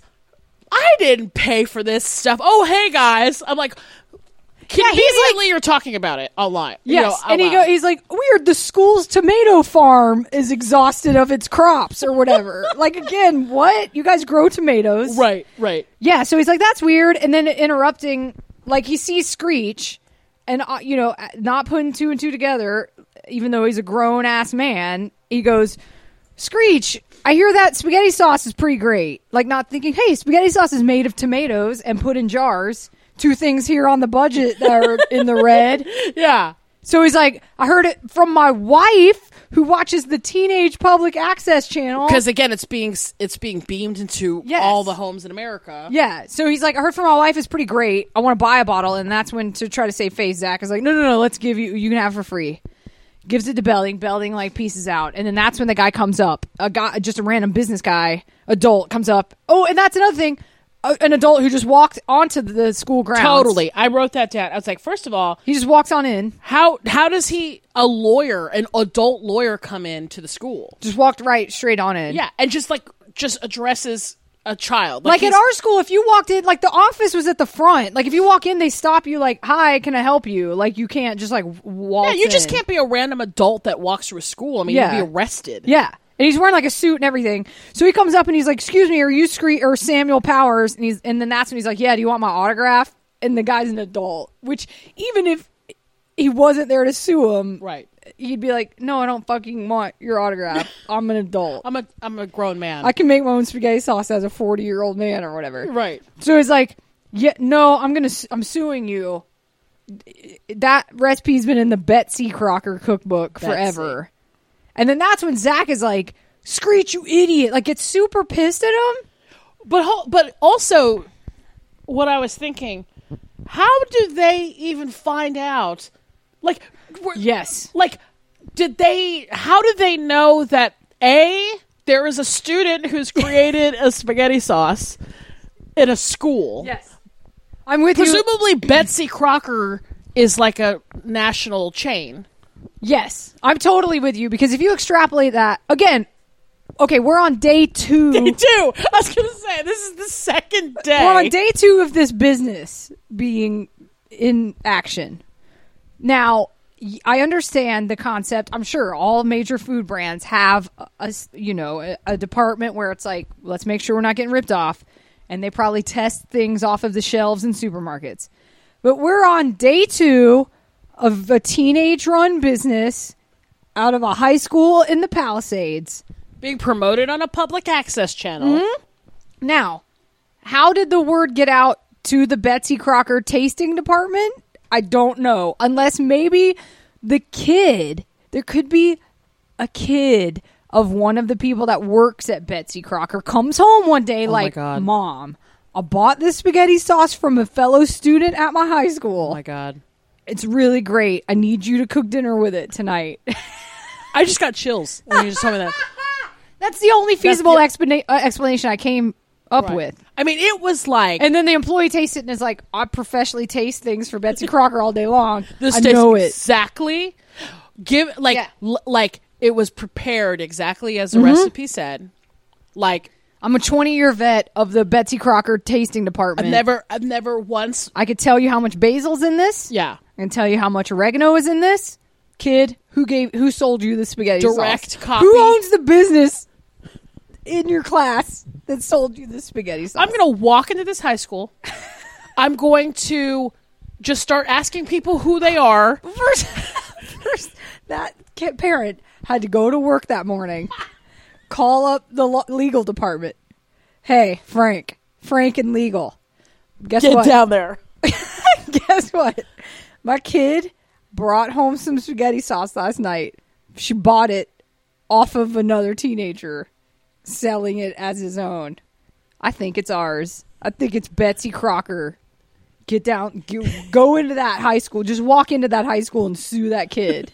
I didn't pay for this stuff. Oh, hey guys. I'm like, Yeah, he's conveniently you're talking about it online. you Yes. know, out and he loud. go, he's like, weird, the school's tomato farm is exhausted of its crops or whatever. Like, again, what? You guys grow tomatoes. Right, right. Yeah, so he's like, that's weird. And then interrupting, like, he sees Screech and, uh, you know, not putting two and two together, even though he's a grown ass man. He goes, Screech, I hear that spaghetti sauce is pretty great. Like, not thinking, hey, spaghetti sauce is made of tomatoes and put in jars. Two things here on the budget that are in the red. Yeah. So he's like, I heard it from my wife who watches the Teenage Public Access channel. Because again, it's being it's being beamed into Yes. all the homes in America. Yeah, so he's like, I heard from my wife it's pretty great. I want to buy a bottle, and that's when, to try to save face, Zach is like, no, no, no, let's give you, you can have it for free. Gives it to Belding. Belding, like, pieces out. And then that's when the guy comes up. A guy, just a random business guy, adult, comes up. Oh, and that's another thing. A, an adult who just walked onto the school grounds. Totally. I wrote that down. I was like, first of all, He just walks on in. how how does he, a lawyer, an adult lawyer, come in to the school? Just walked right straight on in. Yeah, and just like just addresses a child. Like, at he's- our school, if you walked in, like, the office was at the front. Like, if you walk in, they stop you, like, hi, can I help you? Like, you can't just, like, waltz yeah, you just in. can't be a random adult that walks through a school. I mean, Yeah. you'd be arrested. Yeah. And he's wearing like a suit and everything. So he comes up and he's like, excuse me, are you Scree- or Samuel Powers? And he's and then that's when he's like, yeah, do you want my autograph? And the guy's an adult, which even if he wasn't there to sue him, right, he'd be like, no, I don't fucking want your autograph. I'm an adult. I'm a I'm a grown man. I can make my own spaghetti sauce as a forty-year-old man or whatever. Right. So he's like, yeah, no, I'm going to I'm suing you. That recipe's been in the Betsy Crocker cookbook Betsy. forever. And then that's when Zach is like, Screech, you idiot. Like, gets super pissed at him. But ho- but also, what I was thinking, how do they even find out? Like, were- Yes. like, did they, how did they know that, A, there is a student who's created a spaghetti sauce in a school? Yes. I'm with you. Presumably Betsy Crocker is like a national chain. Yes. I'm totally with you because if you extrapolate that, again, okay, we're on day two. Day two. I was going to say, this is the second day. We're on day two of this business being in action. Now, y- I understand the concept. I'm sure all major food brands have a, a you know, a, a department where it's like, let's make sure we're not getting ripped off. And they probably test things off of the shelves in supermarkets. But we're on day two of a teenage-run business out of a high school in the Palisades. Being promoted on a public access channel. Mm-hmm. Now, how did the word get out to the Betsy Crocker tasting department? I don't know. Unless maybe the kid, there could be a kid of one of the people that works at Betsy Crocker comes home one day Oh my like, God. Mom, I bought this spaghetti sauce from a fellow student at my high school. Oh my God. It's really great. I need you to cook dinner with it tonight. I just got chills when you just told me that. That's the only feasible the- explana- uh, explanation I came up Right. with. I mean, it was like... And then the employee tastes it and is like, I professionally taste things for Betsy Crocker all day long. This I tastes know it. exactly give like Yeah. l- like it was prepared exactly as the Mm-hmm. recipe said. Like I'm a twenty-year vet of the Betsy Crocker tasting department. I've never I've never once I could tell you how much basil's in this. yeah I can tell you how much oregano is in this. Kid, who gave who sold you the spaghetti Direct sauce? copy. Who owns the business in your class that sold you the spaghetti sauce? I'm gonna walk into this high school. I'm going to just start asking people who they are. First, first that kid parent had to go to work that morning, call up the lo- legal department. Hey, Frank, Frank and legal. Guess Get what? down there. Guess what? My kid brought home some spaghetti sauce last night. She bought it off of another teenager selling it as his own. I think it's ours. I think it's Betsy Crocker. Get down, g- go into that high school. Just walk into that high school and sue that kid.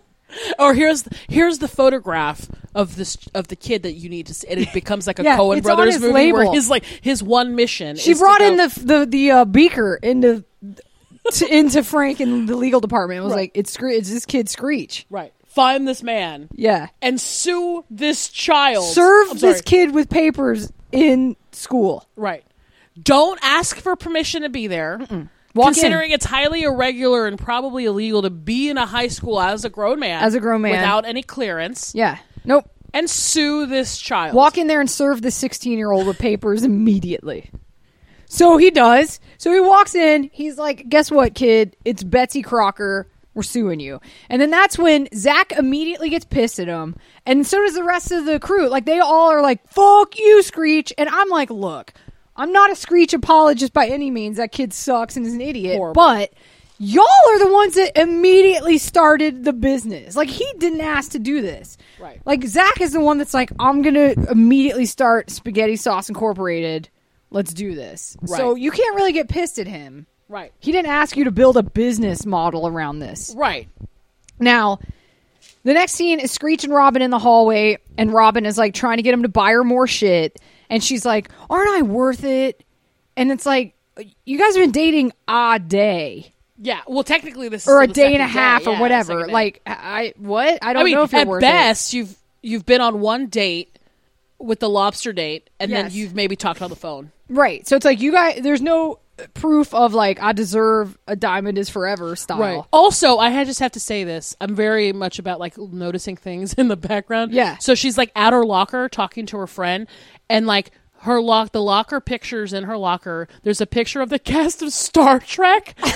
Or here's here's the photograph of this of the kid that you need to see, and it becomes like a Yeah, Coen it's on Brothers his movie where label. his like his one mission. She is to brought go- in the the the uh, beaker into to, into Frank and the legal department. It was Right. like it's Scree- it's this kid Screech. right. Find this man Yeah. and sue this child. Serve I'm this sorry. kid with papers in school. Right. Don't ask for permission to be there. Walk Considering in. it's highly irregular and probably illegal to be in a high school as a grown man. As a grown man. Without any clearance. Yeah. Nope. And sue this child. Walk in there and serve the sixteen-year-old with papers immediately. So he does. So he walks in. He's like, guess what, kid? It's Betsy Crocker. We're suing you. And then that's when Zach immediately gets pissed at him. And so does the rest of the crew. Like, they all are like, fuck you, Screech. And I'm like, look, I'm not a Screech apologist by any means. That kid sucks and is an idiot. Horrible. But y'all are the ones that immediately started the business. Like, he didn't ask to do this. Right. Like, Zach is the one that's like, I'm going to immediately start Spaghetti Sauce Incorporated. Let's do this. Right. So you can't really get pissed at him. Right. He didn't ask you to build a business model around this. Right. Now, the next scene is Screech and Robin in the hallway, and Robin is like trying to get him to buy her more shit. And she's like, aren't I worth it? And it's like, you guys have been dating a day. Yeah. Well, technically this is Or a the day and a second half day. or Yeah, whatever. second day. Like, I, what? I don't I mean, know if you're at worth best, you've you've been on one date with the lobster date, and then Yes. you've maybe talked on the phone. it. Right. So it's like, you guys, there's no proof of like I deserve a diamond is forever style. Right. Also, I had- just have to say this. I'm very much about like noticing things in the background. Yeah. So she's like at her locker talking to her friend, and like her lock, the locker pictures in her locker. There's a picture of the cast of Star Trek, and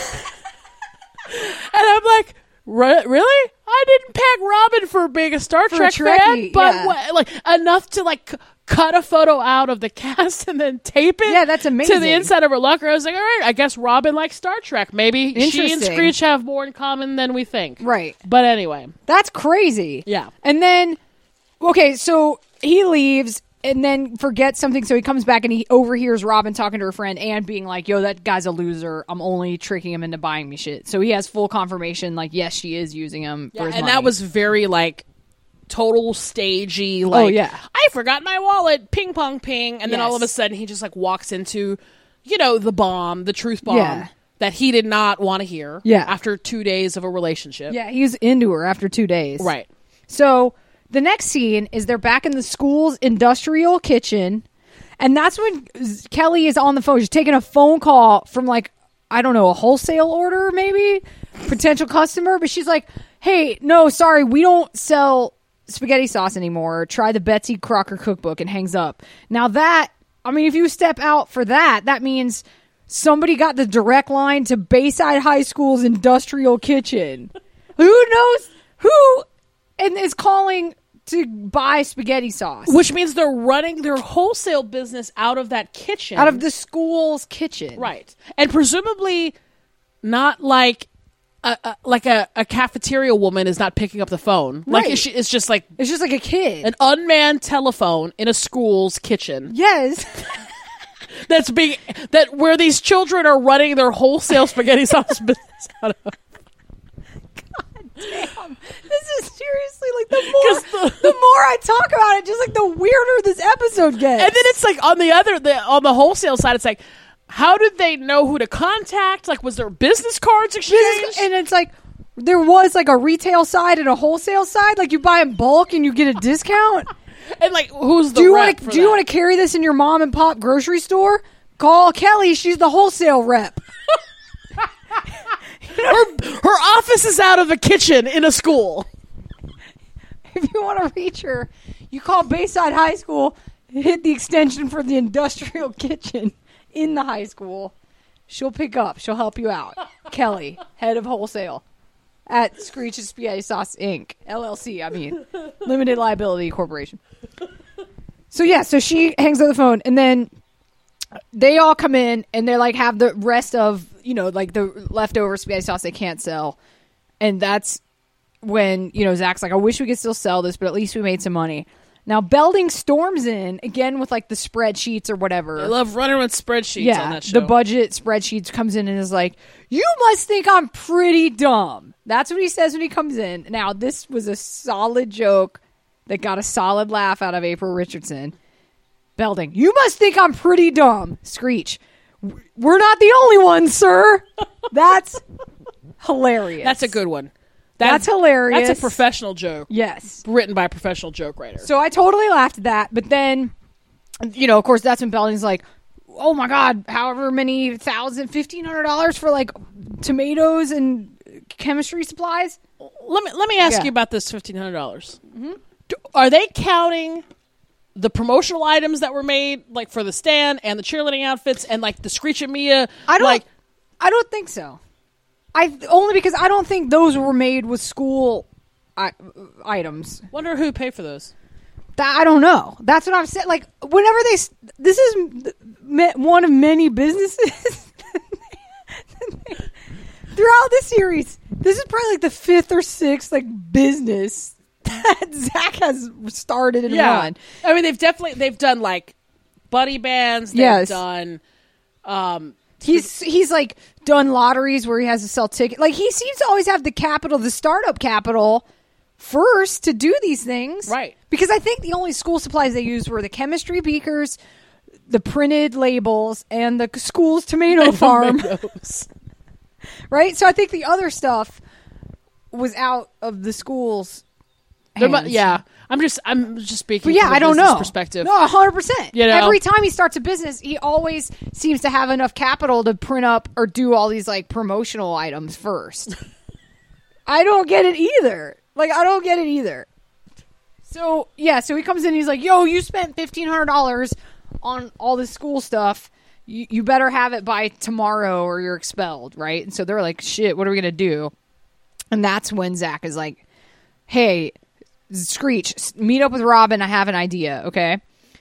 I'm like, Re- really? I didn't peg Robin for being a Star For a Trek Trekkie, fan, but yeah. wha- like enough to like c- cut a photo out of the cast and then tape it. Yeah, that's To amazing. the inside of her locker. I was like, all right, I guess Robin likes Star Trek. Maybe she and Interesting. Screech have more in common than we think. Right. But anyway, That's crazy. Yeah. And then, okay, so he leaves and then forgets something. So he comes back and he overhears Robin talking to her friend and being like, yo, that guy's a loser. I'm only tricking him into buying me shit. So he has full confirmation, like, yes, she is using him yeah, for his and money. that was very like total stagey. Like, Oh, yeah. I forgot my wallet. Ping pong ping, and then all Yes. of a sudden he just like walks into, you know, the bomb, the truth bomb Yeah. that he did not want to hear. Yeah. After two days of a relationship. Yeah, he's into her after two days. Right. So the next scene is they're back in the school's industrial kitchen. And that's when Kelly is on the phone. She's taking a phone call from like, I don't know, a wholesale order maybe? Potential customer. But she's like, hey, no, sorry, we don't sell spaghetti sauce anymore. Try the Betsy Crocker cookbook, and hangs up. Now that, I mean, if you step out for that, that means somebody got the direct line to Bayside High School's industrial kitchen. Who knows who and is calling to buy spaghetti sauce Which means they're running their wholesale business out of that kitchen. out of the school's kitchen. Right. And presumably not like a, a like a, a cafeteria woman is not picking up the phone. Like Right. it's, it's just like It's just like a kid. an unmanned telephone in a school's kitchen. yes. That's being that where these children are running their wholesale spaghetti sauce business out of. Damn. This is seriously like the more 'Cause the- the more I talk about it, just like the weirder this episode gets. And then it's like on the other the on the wholesale side, it's like, how did they know who to contact? Like, was there business cards exchanged? and it's like there was like a retail side and a wholesale side. Like you buy in bulk and you get a discount. And like, who's the do you rep want to for do you that? want to carry this in your mom and pop grocery store? Call Kelly. She's the wholesale rep. her her office is out of a kitchen in a school. If you want to reach her, you call Bayside High School, hit the extension for the industrial kitchen in the high school. She'll pick up. She'll help you out. Kelly, head of wholesale at Screech's Spaghetti Sauce Incorporated. L L C, I mean. Limited Liability Corporation. So, yeah, so she hangs up the phone, and then they all come in, and they, like, have the rest of, you know, like, the leftover spaghetti sauce they can't sell. And that's when, you know, Zach's like, I wish we could still sell this, but at least we made some money. Now, Belding storms in, again, with, like, the spreadsheets or whatever. I love running with spreadsheets yeah, on that show. the budget spreadsheets comes in and is like, you must think I'm pretty dumb. That's what he says when he comes in. Now, this was a solid joke that got a solid laugh out of April Richardson. Belding, you must think I'm pretty dumb. Screech, we're not the only ones, sir. That's hilarious. That's a good one. That's hilarious. That's a professional joke. Yes. Written by a professional joke writer. So I totally laughed at that, but then, you know, of course, that's when Belding's like, oh my God, however many thousand, fifteen hundred dollars for like tomatoes and chemistry supplies. Let me let me ask Yeah. you about this fifteen hundred dollars. Mm-hmm. Are they counting the promotional items that were made, like for the stand and the cheerleading outfits and like the Screech and Mia? I don't, like. I don't think so. I only because I don't think those were made with school I, items. Wonder who paid for those. That, I don't know. That's what I'm saying. Like whenever they, s- this is m- one of many businesses throughout the series. This is probably like the fifth or sixth like business that Zach has started and run. I mean they've definitely they've done like buddy bands. They've Yes. done. Um, He's he's like done lotteries where he has to sell tickets. Like he seems to always have the capital, the startup capital, first to do these things. Right. Because I think the only school supplies they used were the chemistry beakers, the printed labels, and the school's tomato farm. tomatoes. Right? So I think the other stuff was out of the school's There mu- hands. yeah, I'm just I'm just speaking. But yeah, from a I don't business know. Perspective. No, a hundred percent. You know? Every time he starts a business, he always seems to have enough capital to print up or do all these like promotional items first. I don't get it either. Like I don't get it either. So yeah, so he comes in. And he's like, "Yo, you spent fifteen hundred dollars on all this school stuff. You, you better have it by tomorrow, or you're expelled." Right? And so they're like, "Shit, what are we gonna do?" And that's when Zach is like, "Hey, Screech, meet up with Robin. I have an idea." Okay,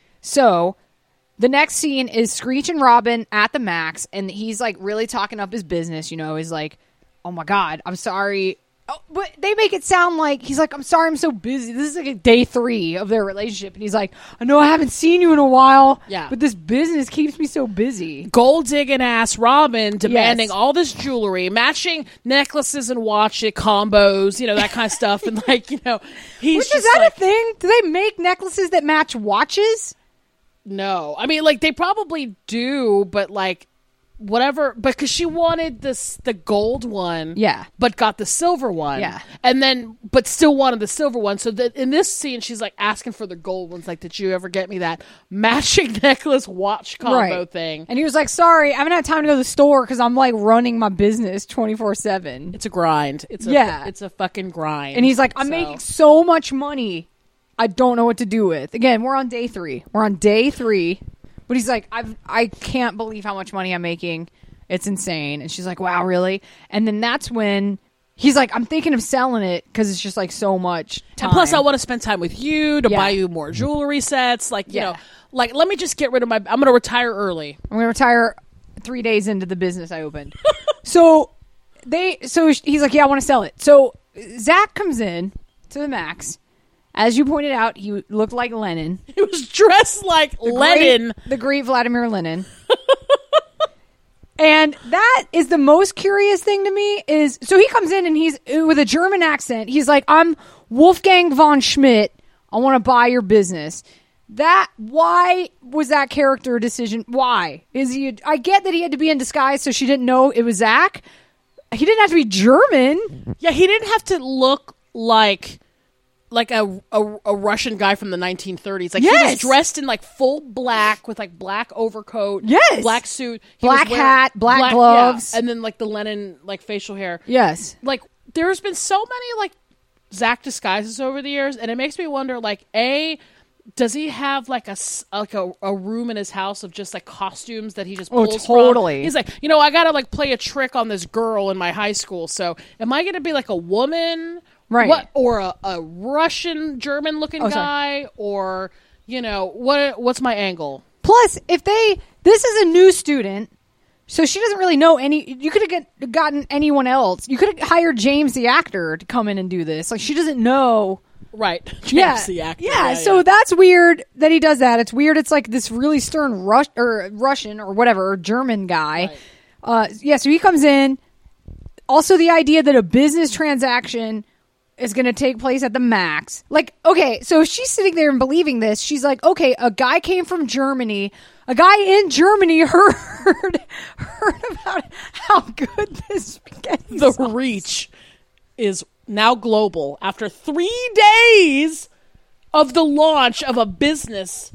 so the next scene is Screech and Robin at the Max, and he's like really talking up his business. You know, he's like, "Oh my god, I'm sorry." Oh, but they make it sound like he's like, "I'm sorry, I'm so busy." This is like a day three of their relationship, and he's like, "I know I haven't seen you in a while, Yeah. but this business keeps me so busy." Gold digging ass Robin demanding Yes. all this jewelry, matching necklaces and watch it combos, you know, that kind of stuff, and like you know, he's Which just is that like, a thing? Do they make necklaces that match watches? no. I mean, like they probably do, but like whatever. Because she wanted this the gold one, Yeah. but got the silver one, Yeah. and then but still wanted the silver one. So that in this scene, she's like asking for the gold ones. Like, did you ever get me that matching necklace watch combo thing? And he was like, "Sorry, I haven't had time to go to the store because I'm like running my business twenty-four seven." It's a grind. It's a, Yeah. It's a fucking grind. And he's like, "I'm So- making so much money, I don't know what to do with." Again, we're on day three. We're on day three. But he's like, I've, I can't believe how much money I'm making. It's insane. And she's like, "Wow, really?" And then that's when he's like, "I'm thinking of selling it because it's just like so much time." And plus, I want to spend time with you to Yeah. buy you more jewelry sets. Like, you Yeah. know, like let me just get rid of my. I'm going to retire early. I'm gonna retire three days into the business I opened. so they, so he's like, "Yeah, I want to sell it." So Zach comes in to the Max. As you pointed out, he looked like Lenin. He was dressed like The Lenin. great, the great Vladimir Lenin. And that is the most curious thing to me is, so he comes in and he's with a German accent. He's like, "I'm Wolfgang von Schmidt. I want to buy your business." That, why was that character a decision? Why? Is he, I get that he had to be in disguise so she didn't know it was Zach. He didn't have to be German. Yeah, he didn't have to look like like a, a a Russian guy from the nineteen thirties. Like he Yes. was dressed in like full black with like black overcoat, Yes. black suit, He Black was wearing hat, black yeah, gloves. and then like the Lenin like facial hair. Yes. Like there's been so many like Zach disguises over the years, and it makes me wonder like a does he have like a s- like a, a room in his house of just like costumes that he just Oh, pulls from? totally. He's like, you know, I gotta like play a trick on this girl in my high school. So am I gonna be like a woman, Right. What or a, a Russian German looking Oh, sorry. guy, or you know what? What's my angle? Plus, if they, this is a new student, so she doesn't really know any, you could have get, gotten anyone else. You could have hired James the actor to come in and do this. Like, she doesn't know. Right? James yeah. the actor. yeah. So that's weird that he does that. It's weird. It's like this really stern Rus- or Russian or whatever, or German guy. Right. Uh, yeah. So he comes in. Also, the idea that a business transaction is going to take place at the Max. Like, okay, so if she's sitting there and believing this, she's like, okay, a guy came from Germany. A guy in Germany heard heard about how good this spaghetti the sauce. reach is now global after three days of the launch of a business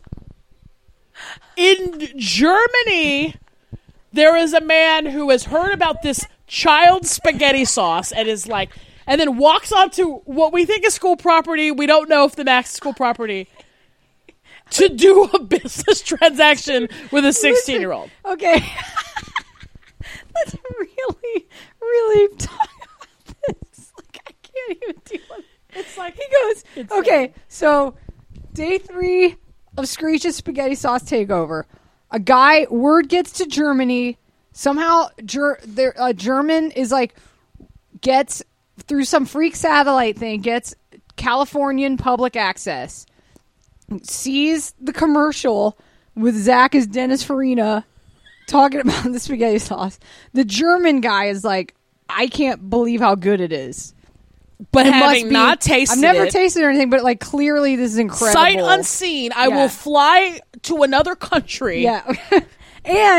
in Germany. There is a man who has heard about this child spaghetti sauce and is like, and then walks onto what we think is school property. We don't know if the Max is school property, to do a business transaction with a sixteen-year-old. Okay. Let's really, really talk about this. Like, I can't even deal with it. It's like He goes, Insane. okay, so day three of Screech's spaghetti sauce takeover. A guy, word gets to Germany. Somehow, ger- there, a German is like, gets, through some freak satellite thing, gets Californian public access. Sees the commercial with Zach as Dennis Farina talking about the spaghetti sauce. The German guy is like, I can't believe how good it is. but It must having be- not tasted I've never it, tasted it or anything, but like clearly this is incredible. sight unseen, I Yeah. will fly to another country. Yeah. And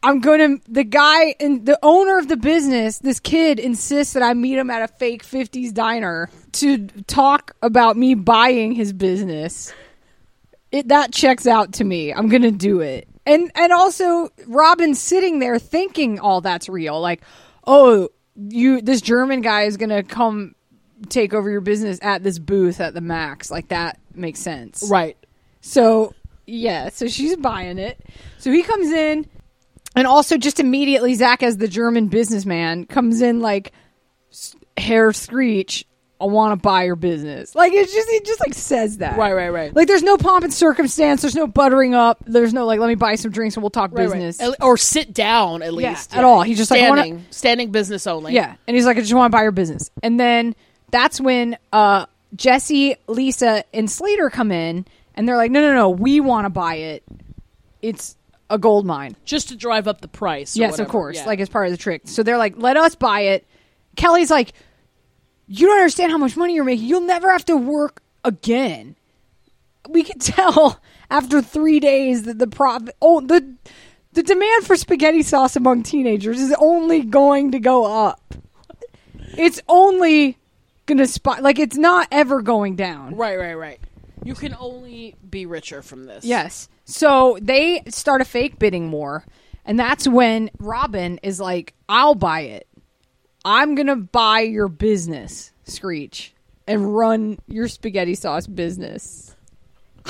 I'm going to, the guy and the owner of the business, this kid insists that I meet him at a fake fifties diner to talk about me buying his business. It, that checks out to me. I'm going to do it. And, and also Robin's sitting there thinking all that's real. Like, oh, you, this German guy is going to come take over your business at this booth at the Max. Like, that makes sense. Right. So, yeah, so she's buying it. So he comes in, and also just immediately Zach, as the German businessman, comes in like, Herr Screech, I want to buy your business. Like, it's just, he just like says that. Right, right, right. Like, there's no pomp and circumstance. There's no buttering up. There's no, like, let me buy some drinks and we'll talk Right, business. right. Or sit down at Yeah, least. at all. He's just like, I standing, wanna- standing business only. Yeah. And he's like, I just want to buy your business. And then that's when uh, Jesse, Lisa, and Slater come in, and they're like, no, no, no, we want to buy it. It's a gold mine. Just to drive up the price. Or Yes, whatever. of course. Yeah. Like, as part of the trick. So they're like, let us buy it. Kelly's like, you don't understand how much money you're making. You'll never have to work again. We can tell after three days that the profit, oh, the the demand for spaghetti sauce among teenagers is only going to go up. It's only going to spot, like, it's not ever going down. Right, right, right. You can only be richer from this. Yes. So they start a fake bidding war, and that's when Robin is like, I'll buy it. I'm going to buy your business, Screech, and run your spaghetti sauce business. I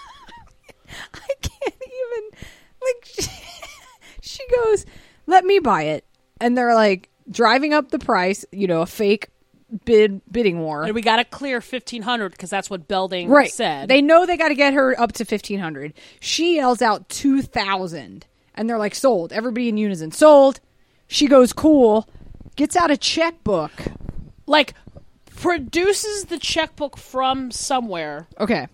can't even, like, she, she goes, let me buy it. And they're like driving up the price, you know, a fake bid bidding war. And we got to clear fifteen hundred because that's what Belding Right. said. They know they got to get her up to fifteen hundred. She yells out two thousand, and they're like, sold. Everybody in unison, sold. She goes, cool. Gets out a checkbook. like, produces the checkbook from somewhere. Okay.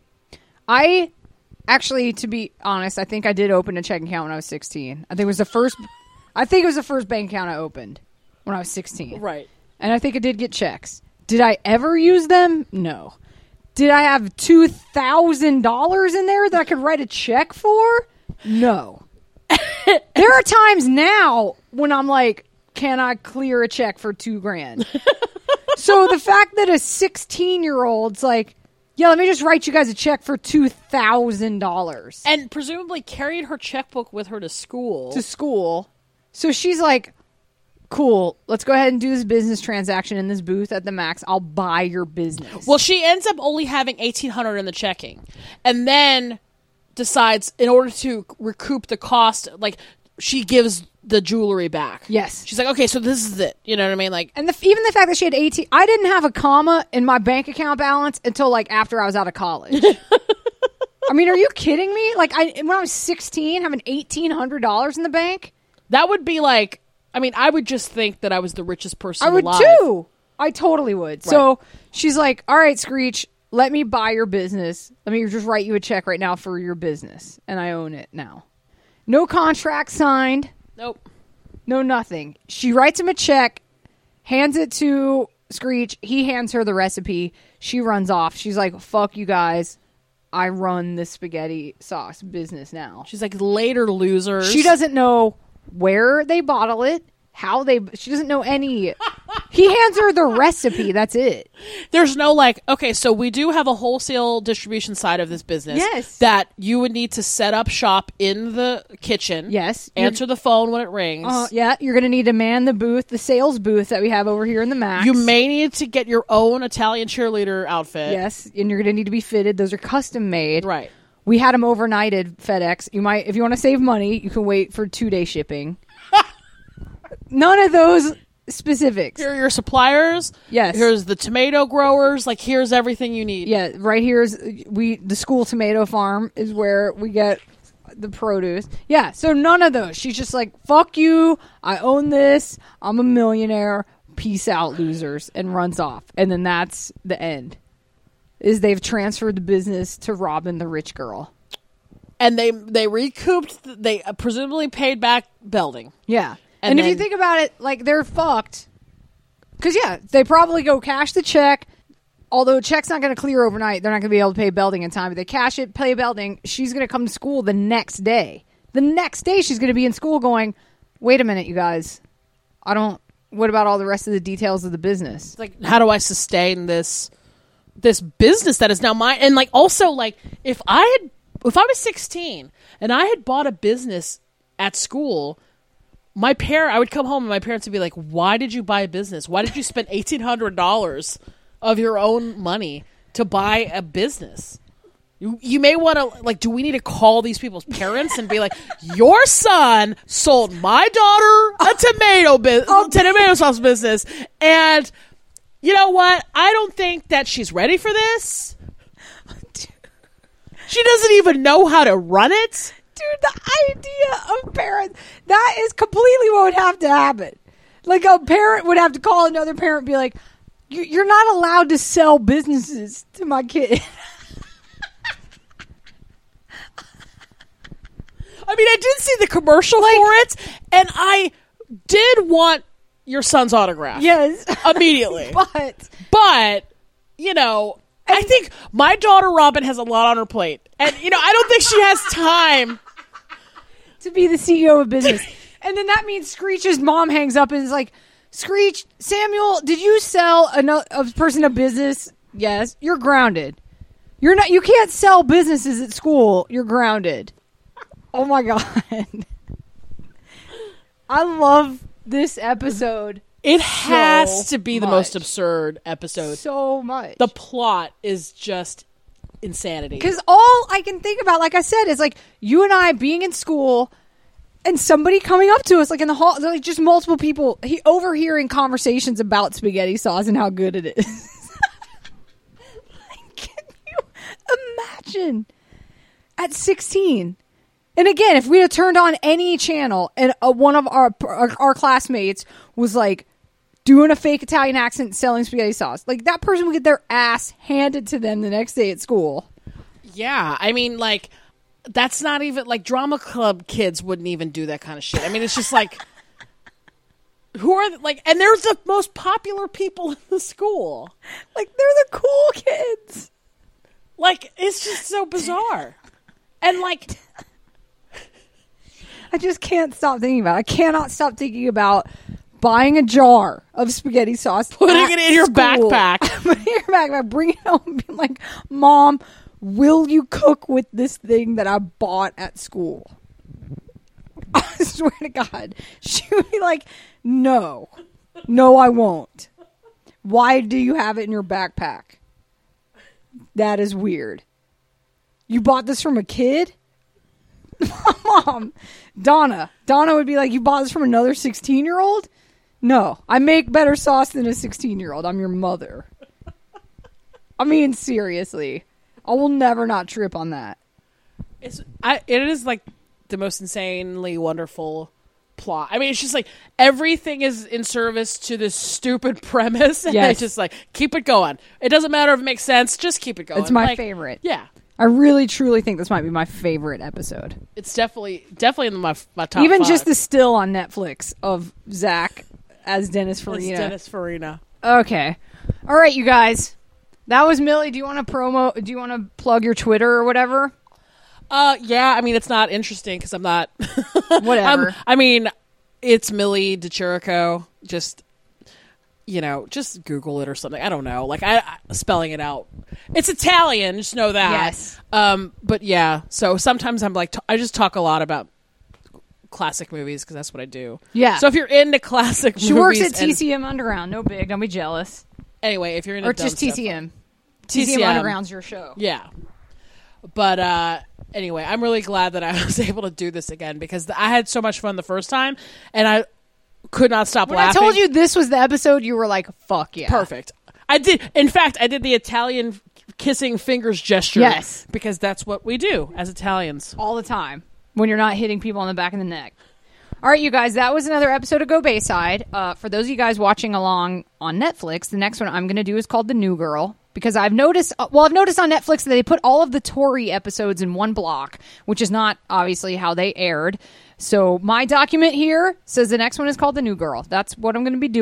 I actually, to be honest, I think I did open a checking account when I was sixteen. I think it was the first, I think it was the first bank account I opened when I was sixteen. Right. And I think I did get checks. Did I ever use them? No. Did I have two thousand dollars in there that I could write a check for? No. There are times now when I'm like, can I clear a check for two grand? So the fact that a sixteen-year-old's like, yeah, let me just write you guys a check for two thousand dollars And presumably carried her checkbook with her to school. to school. So she's like, cool, let's go ahead and do this business transaction in this booth at the Max. I'll buy your business. Well, she ends up only having eighteen hundred in the checking, and then decides in order to recoup the cost, like she gives the jewelry back. Yes. She's like, okay, so this is it. You know what I mean? Like, And the, even the fact that she had eighteen, I didn't have a comma in my bank account balance until like after I was out of college. I mean, are you kidding me? Like, I when I was sixteen, having eighteen hundred dollars in the bank, that would be like, I mean, I would just think that I was the richest person I would alive. too. I totally would. So she's like, all right, Screech, let me buy your business. Let me just write you a check right now for your business. And I own it now. No contract signed. Nope. No nothing. She writes him a check, hands it to Screech. He hands her the recipe. She runs off. She's like, fuck you guys. I run this spaghetti sauce business now. She's like, later, losers. She doesn't know where they bottle it, how they, she doesn't know any. He hands her the recipe. That's it. There's no like, okay, so we do have a wholesale distribution side of this business. Yes. That you would need to set up shop in the kitchen. Yes. Answer the phone when it rings. Uh, yeah, you're going to need to man the booth, the sales booth that we have over here in the Max. You may need to get your own Italian cheerleader outfit. Yes, and you're going to need to be fitted. Those are custom made. Right. We had them overnighted FedEx. You might, if you want to save money, you can wait for two day shipping. None of those specifics. Here are your suppliers. Yes. Here's the tomato growers. Like, here's everything you need. Yeah, right here's we the school tomato farm is where we get the produce. Yeah, so none of those. She's just like, fuck you. I own this. I'm a millionaire. Peace out, losers, and runs off. And then that's the end. Is they've transferred the business to Robin, the rich girl. And they they recouped. They presumably paid back Belding. Yeah. And And, if then- you think about it, like, they're fucked. Because, yeah, they probably go cash the check. Although a check's not going to clear overnight. They're not going to be able to pay Belding in time. But they cash it, pay Belding. She's going to come to school the next day. The next day, she's going to be in school going, Wait a minute, you guys. I don't. What about all the rest of the details of the business? It's like, how do I sustain this this business that is now mine? And like, also, like, if I had, if I was sixteen and I had bought a business at school, my parent, I would come home and my parents would be like, "Why did you buy a business? Why did you spend eighteen hundred dollars of your own money to buy a business?" You, you may want to, like, do we need to call these people's parents and be like, your son sold my daughter a tomato business, tomato sauce business, and you know what? I don't think that she's ready for this. She doesn't even know how to run it. Dude, the idea of parents, that is completely what would have to happen. Like, a parent would have to call another parent and be like, you're not allowed to sell businesses to my kid. I mean, I did see the commercial like, for it, and I did want your son's autograph. Yes. Immediately. but, but, you know, and I think my daughter Robin has a lot on her plate. And, you know, I don't think she has time to be the C E O of business. And then that means Screech's mom hangs up and is like, Screech, Samuel, did you sell a, a person a business? Yes. You're grounded. You're not. You can't sell businesses at school. You're grounded. Oh my God. I love this episode. It has so to be the much. most absurd episode. So much. The plot is just insanity. Because all I can think about, like I said, is like you and I being in school and somebody coming up to us, like in the hall, like just multiple people, he overhearing conversations about spaghetti sauce and how good it is. Like, can you imagine at sixteen? And again, if we had turned on any channel and uh, one of our, our our classmates was like doing a fake Italian accent selling spaghetti sauce, like that person would get their ass handed to them the next day at school. Yeah, I mean, like, that's not even, like, drama club kids wouldn't even do that kind of shit. I mean, it's just like, who are, like, and they're the most popular people in the school. Like, they're the cool kids. Like, it's just so bizarre. And, like... I just can't stop thinking about it. I cannot stop thinking about buying a jar of spaghetti sauce, putting it in your school, backpack, putting it in your backpack, bringing it home, and being like, "Mom, will you cook with this thing that I bought at school?" I swear to God, she would be like, "No, no, I won't. Why do you have it in your backpack? That is weird. You bought this from a kid?" Mom, Donna. Donna would be like, you bought this from another sixteen-year-old? No, I make better sauce than a sixteen-year-old. I'm your mother. I mean, seriously. I will never not trip on that. It's I, it is like the most insanely wonderful plot. I mean, it's just like everything is in service to this stupid premise. And yes. It's just like, keep it going. It doesn't matter if it makes sense. Just keep it going. It's my like, favorite. Yeah. I really, truly think this might be my favorite episode. It's definitely definitely in my my top Even five. just the still on Netflix of Zach as Dennis As Farina. Dennis Farina. Okay. All right, you guys. That was Millie. Do you want to promo? Do you want to plug your Twitter or whatever? Uh, yeah. I mean, it's not interesting because I'm not. Whatever. I'm, I mean, it's Millie DiChirico. Just, you know, just Google it or something. I don't know. Like, I, I spelling it out. It's Italian. Just know that. Yes. Um. But yeah. So sometimes I'm like, t- I just talk a lot about classic movies because that's what I do. Yeah. So if you're into classic She movies, works at and- T C M Underground. No big. Don't be jealous. Anyway, if you're into Or dumb just stuff, T C M. T C M. T C M Underground's your show. Yeah. But uh, anyway, I'm really glad that I was able to do this again because I had so much fun the first time, and I could not stop When laughing. I told you this was the episode, you were like, fuck yeah. Perfect. I did. In fact, I did the Italian kissing fingers gesture. Yes. Because that's what we do as Italians. All the time when you're not hitting people on the back of the neck. All right, you guys, that was another episode of Go Bayside. Uh, for those of you guys watching along on Netflix, the next one I'm going to do is called The New Girl. Because I've noticed, uh, well, I've noticed on Netflix that they put all of the Tory episodes in one block, which is not obviously how they aired. So my document here says the next one is called The New Girl. That's what I'm going to be doing.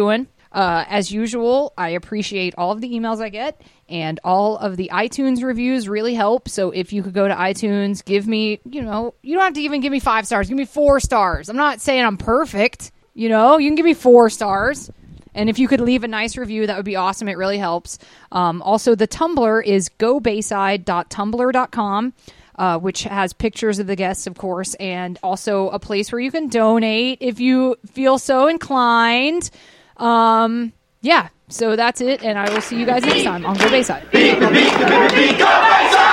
Uh, as usual, I appreciate all of the emails I get, and all of the iTunes reviews really help. So if you could go to iTunes, give me, you know, you don't have to even give me five stars. Give me four stars. I'm not saying I'm perfect. You know, you can give me four stars. And if you could leave a nice review, that would be awesome. It really helps. Um, also, the Tumblr is go bayside dot tumblr dot com. Uh, which has pictures of the guests, of course, and also a place where you can donate if you feel so inclined. Um, yeah, so that's it, and I will see you guys next time on Go Bayside. Go Bayside!